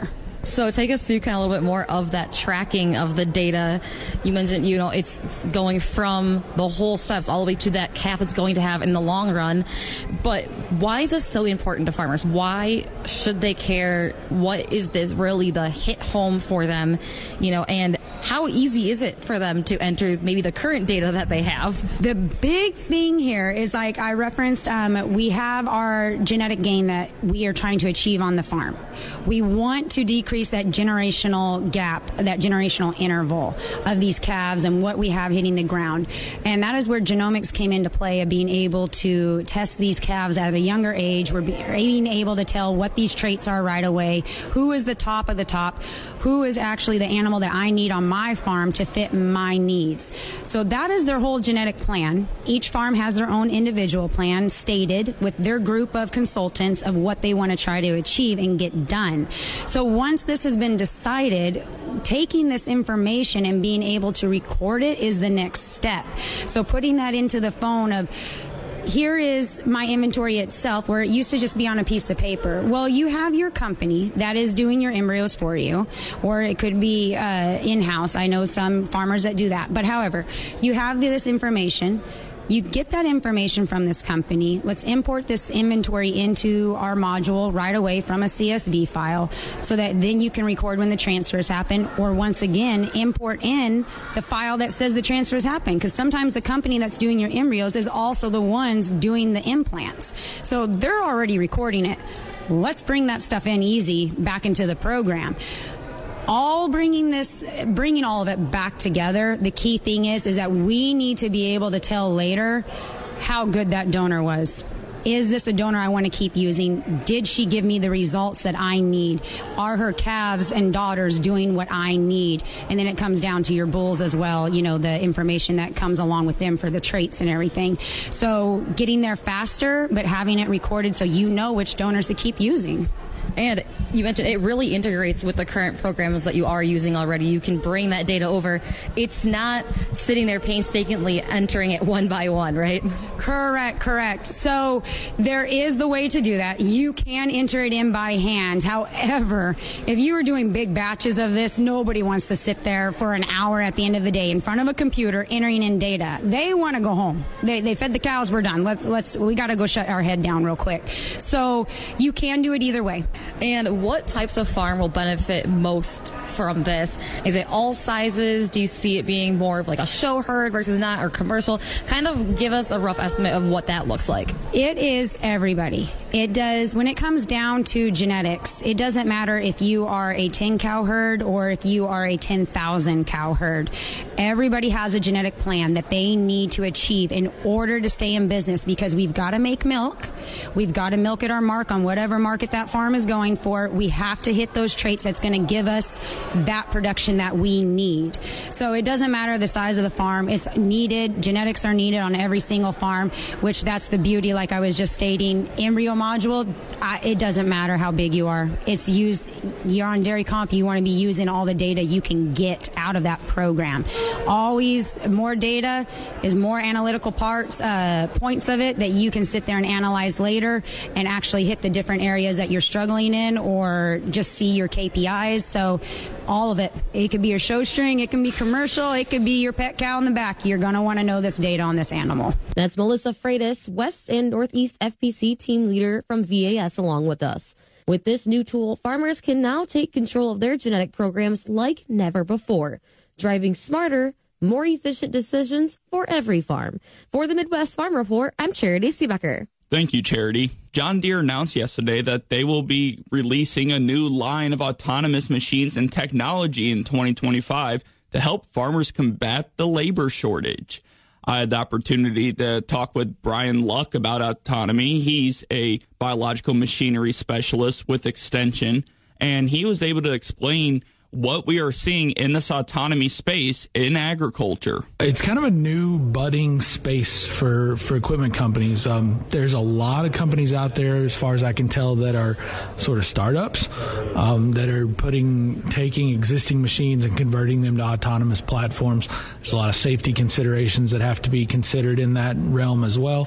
S23: So take us through kind of a little bit more of that tracking of the data. You mentioned, it's going from the whole steps all the way to that calf it's going to have in the long run. But why is this so important to farmers? Why should they care? What is this really the hit home for them? And how easy is it for them to enter maybe the current data that they have?
S29: The big thing here is, like I referenced, we have our genetic gain that we are trying to achieve on the farm. We want to decrease that generational gap, that generational interval of these calves and what we have hitting the ground. And that is where genomics came into play, of being able to test these calves at a younger age. We're being able to tell what these traits are right away, who is the top of the top, who is actually the animal that I need on my farm to fit my needs. So that is their whole genetic plan. Each farm has their own individual plan stated with their group of consultants of what they want to try to achieve and get done. So once this has been decided, taking this information and being able to record it is the next step. So putting that into the phone of, here is my inventory itself, where it used to just be on a piece of paper. Well, you have your company that is doing your embryos for you, or it could be in-house. I know some farmers that do that. But however, you have this information. You get that information from this company. Let's import this inventory into our module right away from a CSV file, so that then you can record when the transfers happen, or once again, import in the file that says the transfers happen, because sometimes the company that's doing your embryos is also the ones doing the implants. So they're already recording it. Let's bring that stuff in easy back into the program. Bringing all of it back together. The key thing is that we need to be able to tell later how good that donor was. Is this a donor I want to keep using? Did she give me the results that I need? Are her calves and daughters doing what I need? And then it comes down to your bulls as well, the information that comes along with them for the traits and everything. So getting there faster, but having it recorded so you know which donors to keep using.
S23: And you mentioned it really integrates with the current programs that you are using already. You can bring that data over. It's not sitting there painstakingly entering it one by one, right?
S29: Correct. So there is the way to do that. You can enter it in by hand. However, if you are doing big batches of this, nobody wants to sit there for an hour at the end of the day in front of a computer entering in data. They want to go home. They fed the cows. We're done. We got to go shut our head down real quick. So you can do it either way.
S23: And what types of farm will benefit most from this? Is it all sizes? Do you see it being more of like a show herd versus not, or commercial? Kind of give us a rough estimate of what that looks like.
S29: It is everybody. It does. When it comes down to genetics, it doesn't matter if you are a 10 cow herd or if you are a 10,000 cow herd. Everybody has a genetic plan that they need to achieve in order to stay in business, because we've got to make milk. We've got to milk at our mark on whatever market that farm is going for. We have to hit those traits that's going to give us that production that we need. So it doesn't matter the size of the farm. It's needed. Genetics are needed on every single farm, which that's the beauty, like I was just stating. Embryo module, it doesn't matter how big you are. It's used. You're on Dairy Comp, you want to be using all the data you can get out of that program. Always more data is more analytical points of it that you can sit there and analyze later and actually hit the different areas that you're struggling in, or just see your KPIs. So all of it. It could be your show string, it can be commercial, it could be your pet cow in the back. You're going to want to know this data on this animal.
S23: That's Melissa Freitas, West and Northeast FPC team leader from VAS, along with us. With this new tool, farmers can now take control of their genetic programs like never before, driving smarter, more efficient decisions for every farm. For the Midwest Farm Report, I'm Charity Seebecker.
S22: Thank you, Charity. John Deere announced yesterday that they will be releasing a new line of autonomous machines and technology in 2025 to help farmers combat the labor shortage. I had the opportunity to talk with Brian Luck about autonomy. He's a biological machinery specialist with Extension, and he was able to explain what we are seeing in this autonomy space in agriculture.
S12: It's kind of a new budding space for equipment companies. There's a lot of companies out there, as far as I can tell, that are sort of startups that are taking existing machines and converting them to autonomous platforms. There's a lot of safety considerations that have to be considered in that realm as well,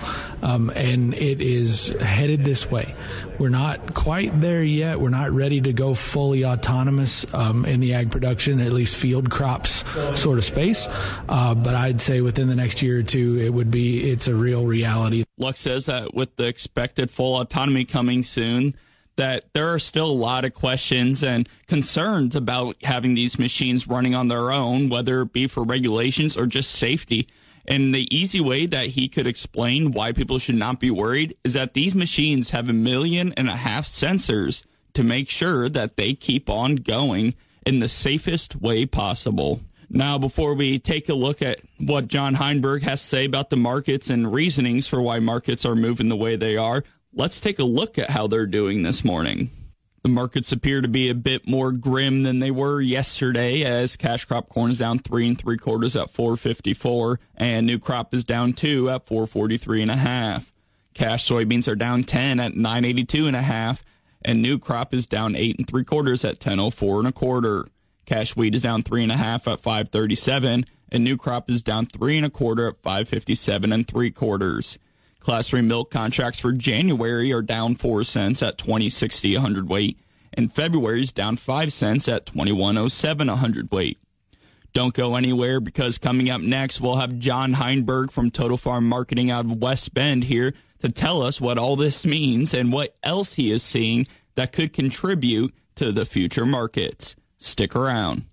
S12: and it is headed this way. We're not quite there yet. We're not ready to go fully autonomous in the ag production, at least field crops sort of space. But I'd say within the next year or two, it's a real reality.
S22: Luck says that with the expected full autonomy coming soon, that there are still a lot of questions and concerns about having these machines running on their own, whether it be for regulations or just safety. And the easy way that he could explain why people should not be worried is that these machines have 1.5 million sensors to make sure that they keep on going in the safest way possible. Now, before we take a look at what John Heinberg has to say about the markets and reasonings for why markets are moving the way they are, let's take a look at how they're doing this morning. The markets appear to be a bit more grim than they were yesterday, as cash crop corn is down 3 3/4 at $4.54, and new crop is down 2 at $4.43.5. Cash soybeans are down 10 at $9.82.5, and new crop is down 8 3/4 at $10.04.25. Cash wheat is down 3.5 at $5.37, and new crop is down 3 1/4 at $5.57 3/4. Class 3 milk contracts for January are down 4 cents at $20.60 a hundredweight, and February is down 5 cents at $21.07 a hundredweight. Don't go anywhere, because coming up next, we'll have John Heinberg from Total Farm Marketing out of West Bend here to tell us what all this means and what else he is seeing that could contribute to the future markets. Stick around.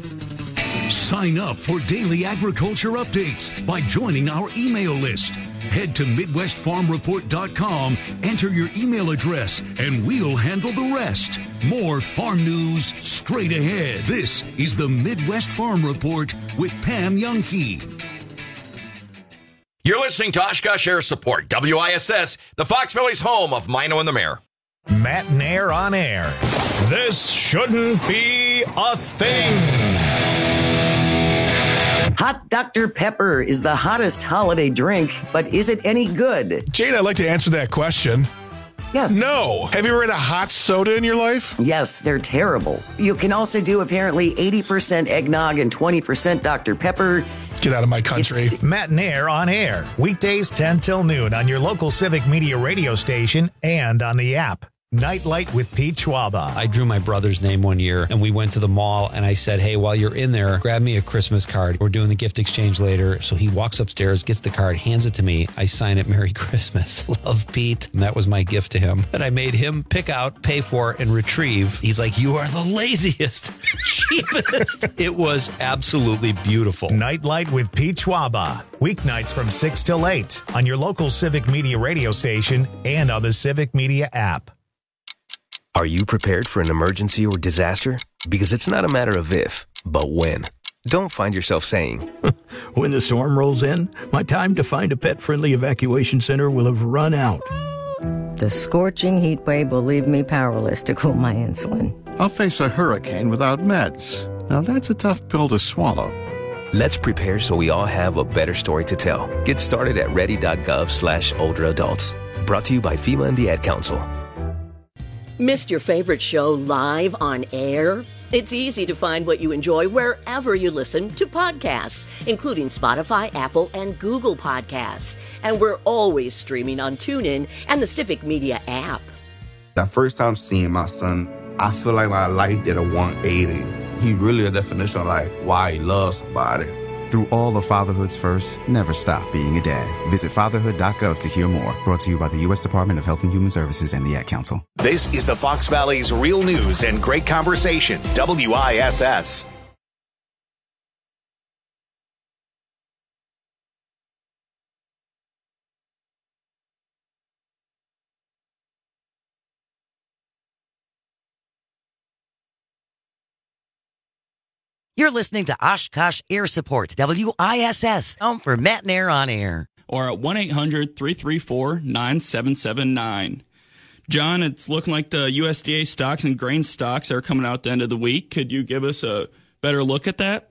S3: Sign up for daily agriculture updates by joining our email list. Head to MidwestFarmReport.com, enter your email address, and we'll handle the rest. More farm news straight ahead. This is the Midwest Farm Report with Pam Youngkey.
S7: You're listening to Oshkosh Air Support, WISS, the Fox Valley's home of Mino and the Mayor.
S1: Matt and Air on air. This shouldn't be a thing.
S21: Hot Dr. Pepper is the hottest holiday drink, but is it any good?
S12: Jade, I'd like to answer that question.
S21: Yes.
S12: No. Have you ever had a hot soda in your life?
S21: Yes, they're terrible. You can also do apparently 80% eggnog and 20% Dr. Pepper.
S12: Get out of my country.
S1: Matt and Air on air. Weekdays 10 till noon on your local Civic Media radio station and on the app. Nightlight with Pete Schwaba.
S5: I drew my brother's name one year, and we went to the mall, and I said, hey, while you're in there, grab me a Christmas card. We're doing the gift exchange later. So he walks upstairs, gets the card, hands it to me. I sign it, Merry Christmas. Love, Pete. And that was my gift to him. That I made him pick out, pay for, and retrieve. He's like, you are the laziest, cheapest. It was absolutely beautiful.
S1: Nightlight with Pete Schwaba. Weeknights from 6 till 8 on your local Civic Media radio station and on the Civic Media app.
S8: Are you prepared for an emergency or disaster? Because it's not a matter of if, but when. Don't find yourself saying,
S14: when the storm rolls in, my time to find a pet-friendly evacuation center will have run out.
S24: The scorching heat wave will leave me powerless to cool my insulin.
S25: I'll face a hurricane without meds. Now that's a tough pill to swallow.
S8: Let's prepare so we all have a better story to tell. Get started at ready.gov/older adults. Brought to you by FEMA and the Ad Council.
S17: Missed your favorite show live on air? It's easy to find what you enjoy wherever you listen to podcasts, including Spotify, Apple, and Google Podcasts. And we're always streaming on TuneIn and the Civic Media app.
S26: The first time seeing my son, I feel like my life did a 180. He really a definition of like why he loves somebody.
S27: Through all of fatherhood's first, never stop being a dad. Visit fatherhood.gov to hear more. Brought to you by the U.S. Department of Health and Human Services and the Ad Council.
S1: This is the Fox Valley's real news and great conversation, WISS.
S21: You're listening to Oshkosh Air Support, WISS, home for Matt and Air on air.
S22: Or at 1-800-334-9779. John, it's looking like the USDA stocks and grain stocks are coming out at the end of the week. Could you give us a better look at that?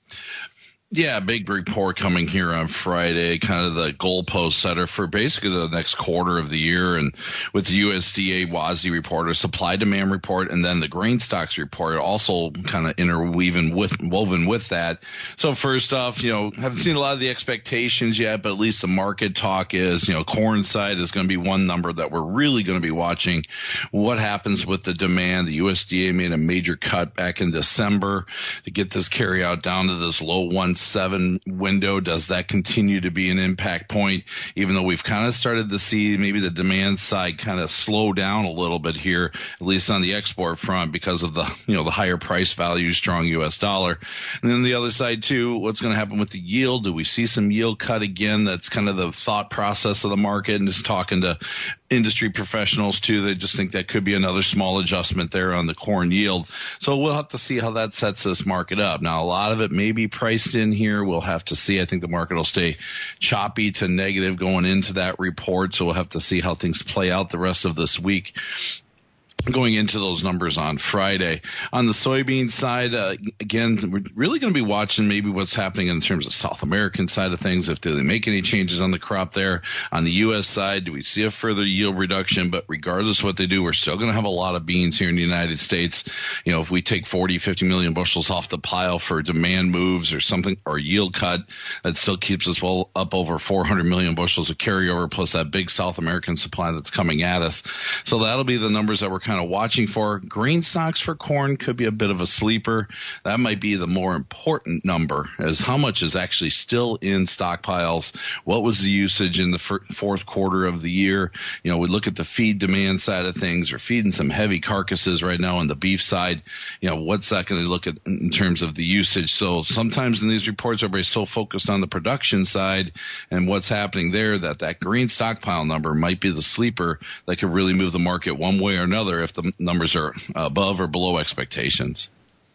S6: Yeah, big report coming here on Friday, kind of the goalpost setter for basically the next quarter of the year. And with the USDA WASDE report, or supply demand report, and then the grain stocks report also kind of woven with that. So first off, haven't seen a lot of the expectations yet, but at least the market talk is, corn side is going to be one number that we're really going to be watching. What happens with the demand? The USDA made a major cut back in December to get this carry out down to this low 1.7 window. Does that continue to be an impact point, even though we've kind of started to see maybe the demand side kind of slow down a little bit here, at least on the export front, because of the the higher price value, strong U.S. dollar. And then the other side too, what's going to happen with the yield? Do we see some yield cut again? That's kind of the thought process of the market, and just talking to industry professionals too, they just think that could be another small adjustment there on the corn yield. So we'll have to see how that sets this market up. Now, a lot of it may be priced in here. We'll have to see. I think the market will stay choppy to negative going into that report. So we'll have to see how things play out the rest of this week, going into those numbers on Friday. On the soybean side, again, we're really going to be watching maybe what's happening in terms of South American side of things. Do they make any changes on the crop there? On the U.S. side, do we see a further yield reduction? But regardless of what they do, we're still going to have a lot of beans here in the United States. If we take 40, 50 million bushels off the pile for demand moves or something, or yield cut, that still keeps us well up over 400 million bushels of carryover, plus that big South American supply that's coming at us. So that'll be the numbers that we're kind of watching for. Grain stocks for corn could be a bit of a sleeper. That might be the more important number, as how much is actually still in stockpiles. What was the usage in the fourth quarter of the year? We look at the feed demand side of things. We're feeding some heavy carcasses right now on the beef side. What's that going to look at in terms of the usage? So sometimes in these reports, everybody's so focused on the production side and what's happening there that grain stockpile number might be the sleeper that could really move the market one way or another if the numbers are above or below expectations.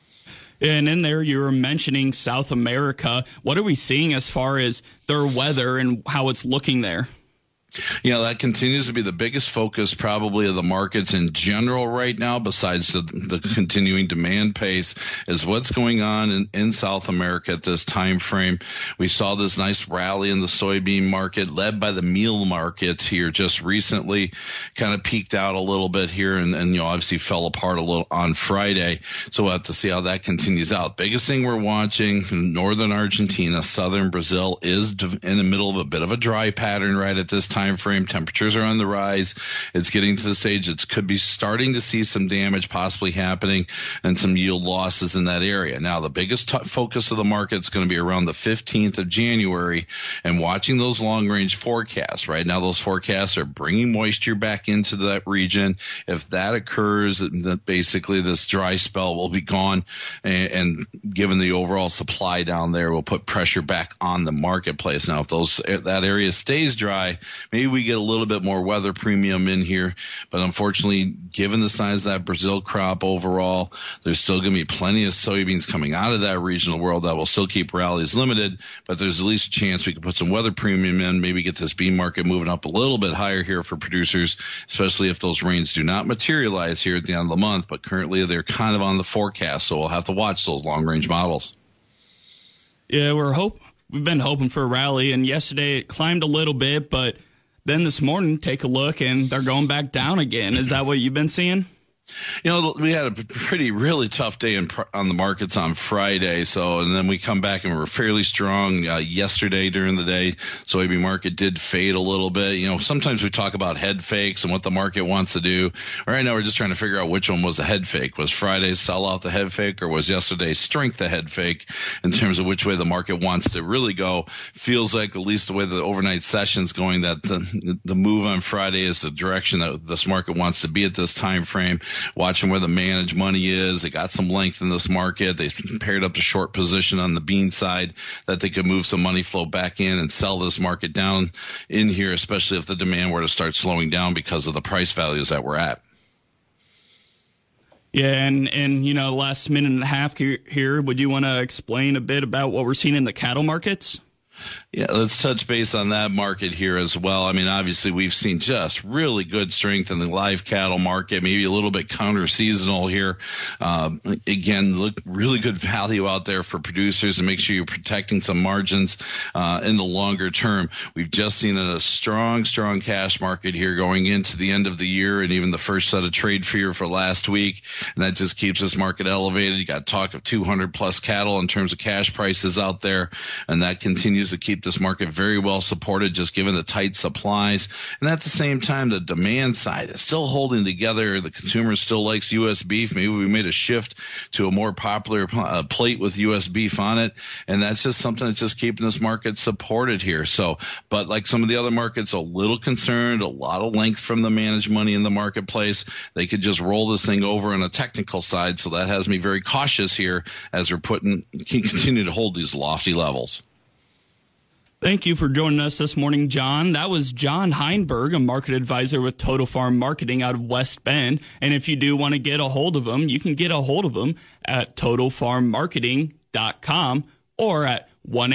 S22: And in there, you were mentioning South America. What are we seeing as far as their weather and how it's looking there?
S6: That continues to be the biggest focus probably of the markets in general right now, besides the continuing demand pace, is what's going on in South America at this time frame. We saw this nice rally in the soybean market led by the meal markets here just recently, kind of peaked out a little bit here and obviously fell apart a little on Friday. So we'll have to see how that continues out. Biggest thing we're watching, northern Argentina, southern Brazil is in the middle of a bit of a dry pattern right at this time frame. Temperatures are on the rise. It's getting to the stage it could be starting to see some damage possibly happening and some yield losses in that area. Now, the biggest focus of the market is going to be around the 15th of January and watching those long-range forecasts. Right now, those forecasts are bringing moisture back into that region. If that occurs, that basically this dry spell will be gone, and given the overall supply down there, will put pressure back on the marketplace. Now, if that area stays dry, maybe we get a little bit more weather premium in here, but unfortunately, given the size of that Brazil crop overall, there's still going to be plenty of soybeans coming out of that regional world that will still keep rallies limited, but there's at least a chance we can put some weather premium in, maybe get this bean market moving up a little bit higher here for producers, especially if those rains do not materialize here at the end of the month, but currently they're kind of on the forecast, so we'll have to watch those long-range models.
S22: Yeah, we've been hoping for a rally, and yesterday it climbed a little bit, but then this morning, take a look, and they're going back down again. Is that what you've been seeing?
S6: We had a really tough day on the markets on Friday. And then we come back and we were fairly strong yesterday during the day. Soybean market did fade a little bit. Sometimes we talk about head fakes and what the market wants to do. Right now, we're just trying to figure out which one was the head fake. Was Friday's sell out the head fake, or was yesterday's strength the head fake in terms of which way the market wants to really go? Feels like, at least the way the overnight session's going, that the move on Friday is the direction that this market wants to be at this time frame. Watching where the managed money is. They got some length in this market. They paired up the short position on the bean side that they could move some money flow back in and sell this market down in here, especially if the demand were to start slowing down because of the price values that we're at.
S22: Yeah, and last minute and a half here, would you want to explain a bit about what we're seeing in the cattle markets?
S6: Yeah, let's touch base on that market here as well. I mean, obviously, we've seen just really good strength in the live cattle market, maybe a little bit counter-seasonal here. Again, look, really good value out there for producers, and make sure you're protecting some margins in the longer term. We've just seen a strong cash market here going into the end of the year and even the first set of trade fear for last week, and that just keeps this market elevated. You got talk of 200-plus cattle in terms of cash prices out there, and that continues to keep this market very well supported, just given the tight supplies. And at the same time, the demand side is still holding together. The consumer still likes U.S. beef. Maybe we made a shift to a more popular plate with U.S. beef on it, and that's just something that's just keeping this market supported here. So, but like some of the other markets, a little concerned, a lot of length from the managed money in the marketplace. They could just roll this thing over on a technical side, so that has me very cautious here as we're continue to hold these lofty levels.
S22: Thank you for joining us this morning, John. That was John Heinberg, a market advisor with Total Farm Marketing out of West Bend. And if you do want to get a hold of him, you can get a hold of him at totalfarmmarketing.com or at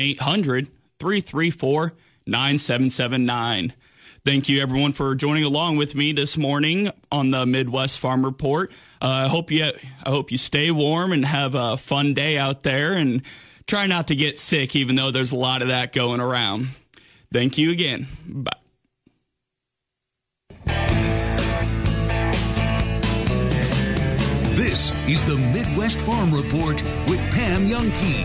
S22: 1-800-334-9779. Thank you, everyone, for joining along with me this morning on the Midwest Farm Report. I hope you stay warm and have a fun day out there, and try not to get sick, even though there's a lot of that going around. Thank you again. Bye.
S3: This is the Midwest Farm Report with Pam Youngkey.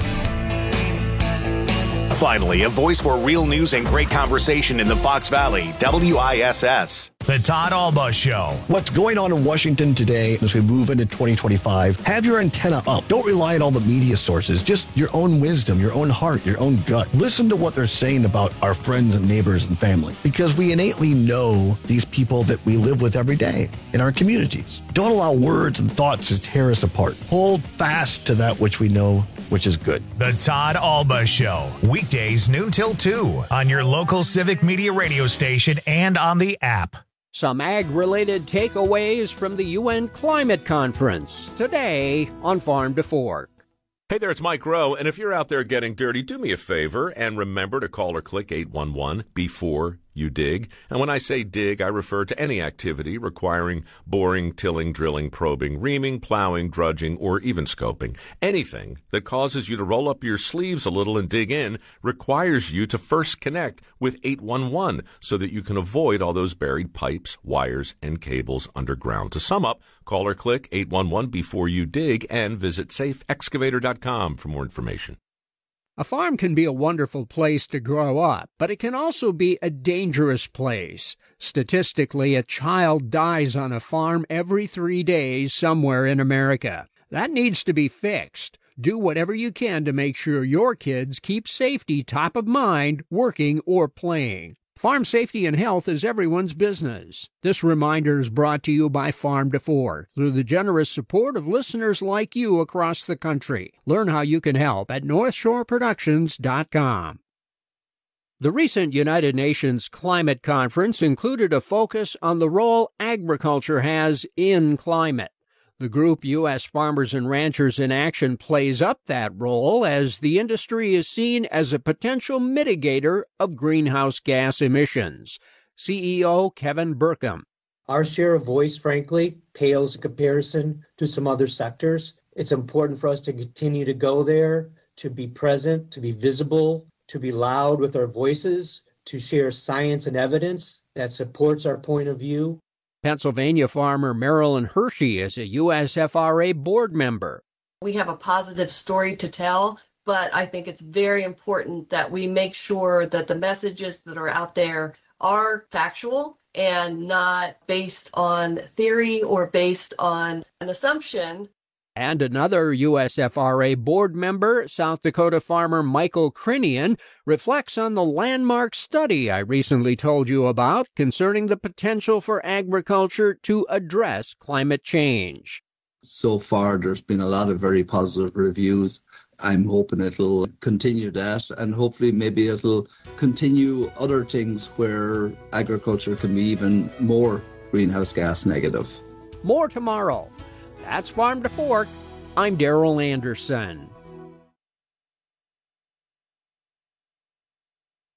S1: Finally, a voice for real news and great conversation in the Fox Valley, WISS. The Todd Alba Show.
S4: What's going on in Washington today as we move into 2025? Have your antenna up. Don't rely on all the media sources. Just your own wisdom, your own heart, your own gut. Listen to what they're saying about our friends and neighbors and family, because we innately know these people that we live with every day in our communities. Don't allow words and thoughts to tear us apart. Hold fast to that which we know, which is good.
S1: The Todd Alba Show. Weekdays noon till 2 on your local Civic Media radio station and on the app.
S9: Some ag-related takeaways from the UN Climate Conference today on Farm to Fork.
S10: Hey there, it's Mike Rowe, and if you're out there getting dirty, do me a favor and remember to call or click 811 before you dig. And when I say dig, I refer to any activity requiring boring, tilling, drilling, probing, reaming, plowing, drudging, or even scoping. Anything that causes you to roll up your sleeves a little and dig in requires you to first connect with 811 so that you can avoid all those buried pipes, wires, and cables underground. To sum up, call or click 811 before you dig and visit safeexcavator.com for more information.
S9: A farm can be a wonderful place to grow up, but it can also be a dangerous place. Statistically, a child dies on a farm every 3 days somewhere in America. That needs to be fixed. Do whatever you can to make sure your kids keep safety top of mind, working or playing. Farm safety and health is everyone's business. This reminder is brought to you by Farm to Fork through the generous support of listeners like you across the country. Learn how you can help at NorthshoreProductions.com. The recent United Nations Climate Conference included a focus on the role agriculture has in climate. The group U.S. Farmers and Ranchers in Action plays up that role as the industry is seen as a potential mitigator of greenhouse gas emissions. CEO Kevin Burkham.
S11: Our share of voice, frankly, pales in comparison to some other sectors. It's important for us to continue to go there, to be present, to be visible, to be loud with our voices, to share science and evidence that supports our point of view.
S9: Pennsylvania farmer Marilyn Hershey is a USFRA board member.
S15: We have a positive story to tell, but I think it's very important that we make sure that the messages that are out there are factual and not based on theory or based on an assumption.
S9: And another USFRA board member, South Dakota farmer Michael Crinian, reflects on the landmark study I recently told you about concerning the potential for agriculture to address climate change.
S16: So far, there's been a lot of very positive reviews. I'm hoping it'll continue that, and hopefully maybe it'll continue other things where agriculture can be even more greenhouse gas negative.
S9: More tomorrow. That's Farm to Fork. I'm Darrell Anderson.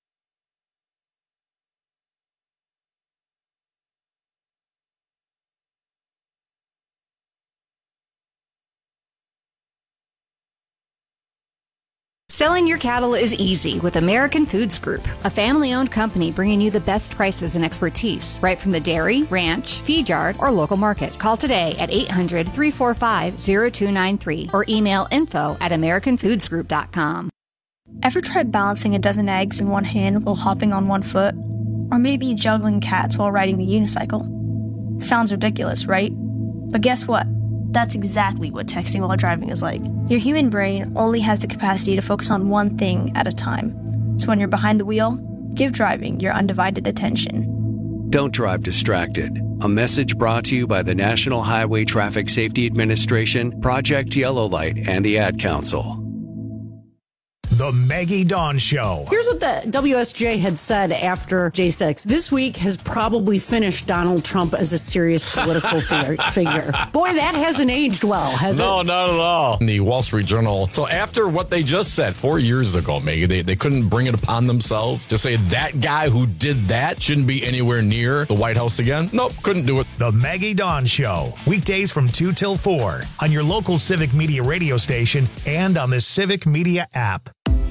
S2: Selling your cattle is easy with American Foods Group, a family-owned company bringing you the best prices and expertise right from the dairy, ranch, feed yard, or local market. Call today at 800-345-0293 or email info@americanfoodsgroup.com.
S7: Ever tried balancing a dozen eggs in one hand while hopping on one foot? Or maybe juggling cats while riding a unicycle? Sounds ridiculous, right? But guess what? That's exactly what texting while driving is like. Your human brain only has the capacity to focus on one thing at a time. So when you're behind the wheel, give driving your undivided attention.
S13: Don't drive distracted. A message brought to you by the National Highway Traffic Safety Administration, Project Yellow Light, and the Ad Council.
S1: The Maggie Dawn Show.
S18: Here's what the WSJ had said after J6. This week has probably finished Donald Trump as a serious political figure. Boy, that hasn't aged well, has it?
S19: No, not at all. In the Wall Street Journal. So after what they just said 4 years ago, Maggie, they couldn't bring it upon themselves to say that guy who did that shouldn't be anywhere near the White House again. Nope, couldn't do it.
S1: The Maggie Dawn Show. Weekdays from 2 till 4 on your local Civic Media radio station and on the Civic Media app.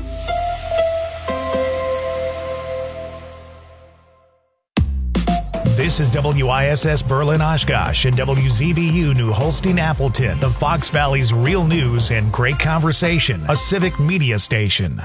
S1: This is WISS Berlin Oshkosh and WZBU New Holstein Appleton, the Fox Valley's real news and great conversation, a civic media station.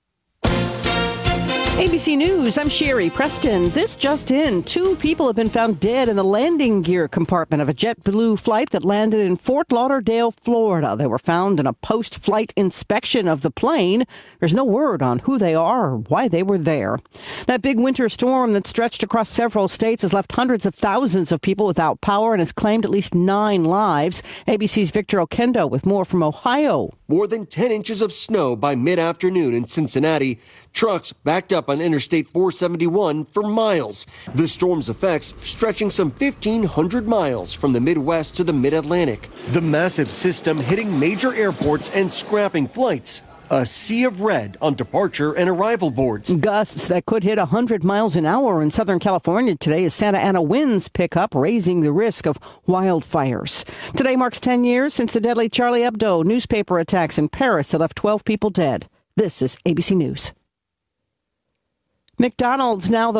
S20: ABC News, I'm Sherry Preston. This just in, 2 people have been found dead in the landing gear compartment of a JetBlue flight that landed in Fort Lauderdale, Florida. They were found in a post-flight inspection of the plane. There's no word on who they are or why they were there. That big winter storm that stretched across several states has left hundreds of thousands of people without power and has claimed at least 9 lives. ABC's Victor Okendo with more from Ohio.
S23: More than 10 inches of snow by mid-afternoon in Cincinnati. Trucks backed up on Interstate 471 for miles. The storm's effects stretching some 1,500 miles from the Midwest to the Mid-Atlantic. The massive system hitting major airports and scrapping flights. A sea of red on departure and arrival boards.
S20: Gusts that could hit 100 miles an hour in Southern California today as Santa Ana winds pick up, raising the risk of wildfires. Today marks 10 years since the deadly Charlie Hebdo newspaper attacks in Paris that left 12 people dead. This is ABC News. McDonald's now the